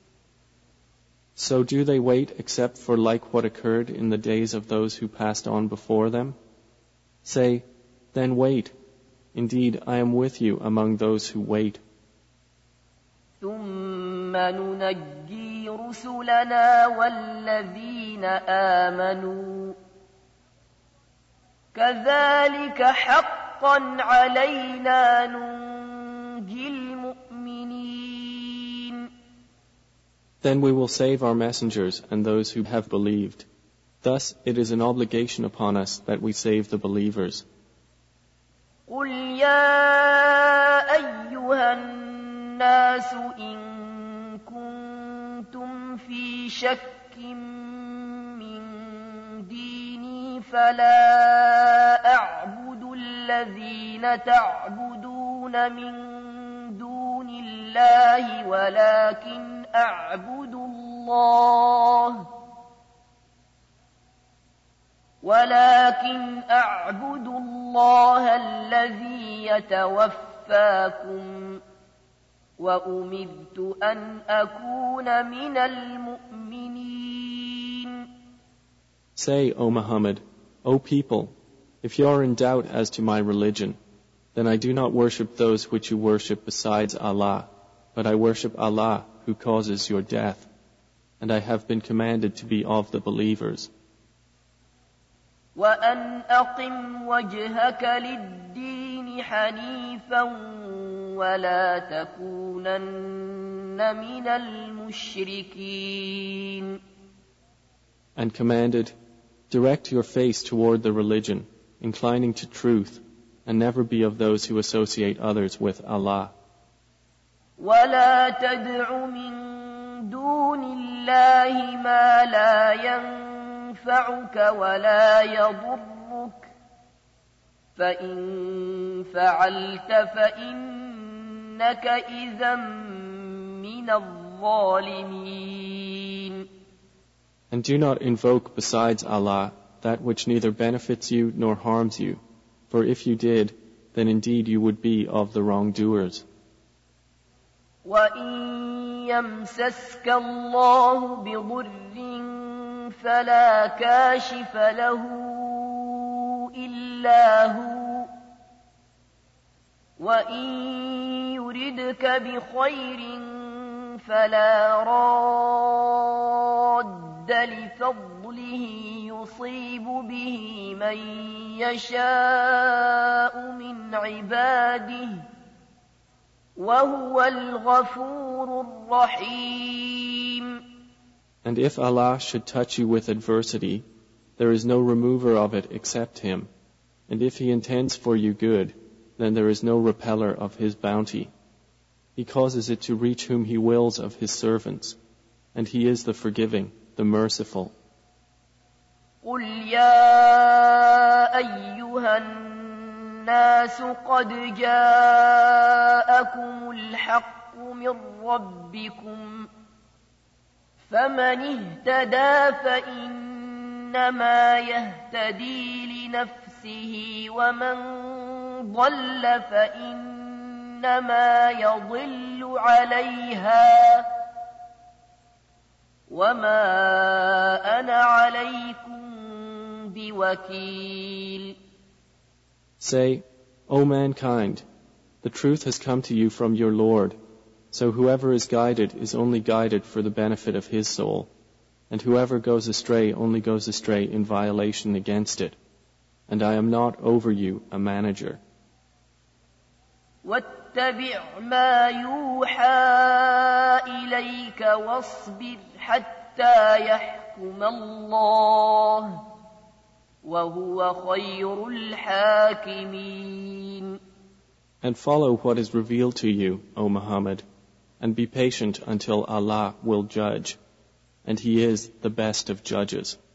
So do they wait except for like what occurred in the days of those who passed on before them? Say, then wait. Indeed, I am with you among those who wait. ثم ننجي رسلنا والذين آمنوا كذلك حقا علينا ننجي المؤمنين. Then we will save our messengers and those who have believed. Thus it is an obligation upon us that we save the believers. قل يا أيها الناس إن كنتم في شك من ديني فلا أعبد الذين تعبدون من دون الله ولكن أعبد الله الذي يتوفاكم وأمرت أن أكون من المؤمنين. Say, O Muhammad, O people, if you are in doubt as to my religion, then I do not worship those which you worship besides Allah, but I worship Allah who causes your death, and I have been commanded to be of the believers. وأن أقم وجهك للدين حنيفا ولا تكونن من المشركين. And commanded, direct your face toward the religion, inclining to truth, and never be of those who associate others with Allah. ولا تدع من دون الله ما لا ينفعك ولا يضرك فإن فعلت فإنك إذا من الظالمين. And do not invoke besides Allah that which neither benefits you nor harms you, for if you did, then indeed you would be of the wrongdoers. وَإِن يَمْسَسْكَ اللَّهُ بِضُرٍّ فَلَا كَاشِفَ لَهُ إِلَّا هُوَ وَإِن يُرِدْكَ بِخَيْرٍ فَلَا رَادَّ لِفَضْلِهِ يُصِيبُ بِهِ مَن يَشَاءُ مِنْ عِبَادِهِ وَهُوَ الْغَفُورُ الرَّحِيمُ. And if Allah should touch you with adversity, there is no remover of it except Him. And if He intends for you good, then there is no repeller of His bounty. He causes it to reach whom He wills of His servants, and He is the forgiving, the merciful. قُلْ يَا أَيُّهَا النَّاسُ قَدْ جَاءَكُمُ الْحَقُّ مِنْ رَبِّكُمْ فَمَنِ اهْتَدَى فَإِنَّمَا يَهْتَدِي لِنَفْسِهِ وَمَنْ ضَلَّ فَإِنَّمَا يَضِلُّ عَلَيْهَا وَمَا أَنَا عَلَيْكُمْ بِوَكِيلٍ. Say, O mankind, the truth has come to you from your Lord, so whoever is guided is only guided for the benefit of his soul, and whoever goes astray only goes astray in violation against it, and I am not over you a manager. وَاتَّبِعْ مَا يُوحَى إِلَيْكَ وَاصْبِرْ حَتَّى يَحْكُمَ اللَّهُ وَهُوَ خَيْرُ الْحَاكِمِينَ. And follow what is revealed to you, O Muhammad, and be patient until Allah will judge, and He is the best of judges.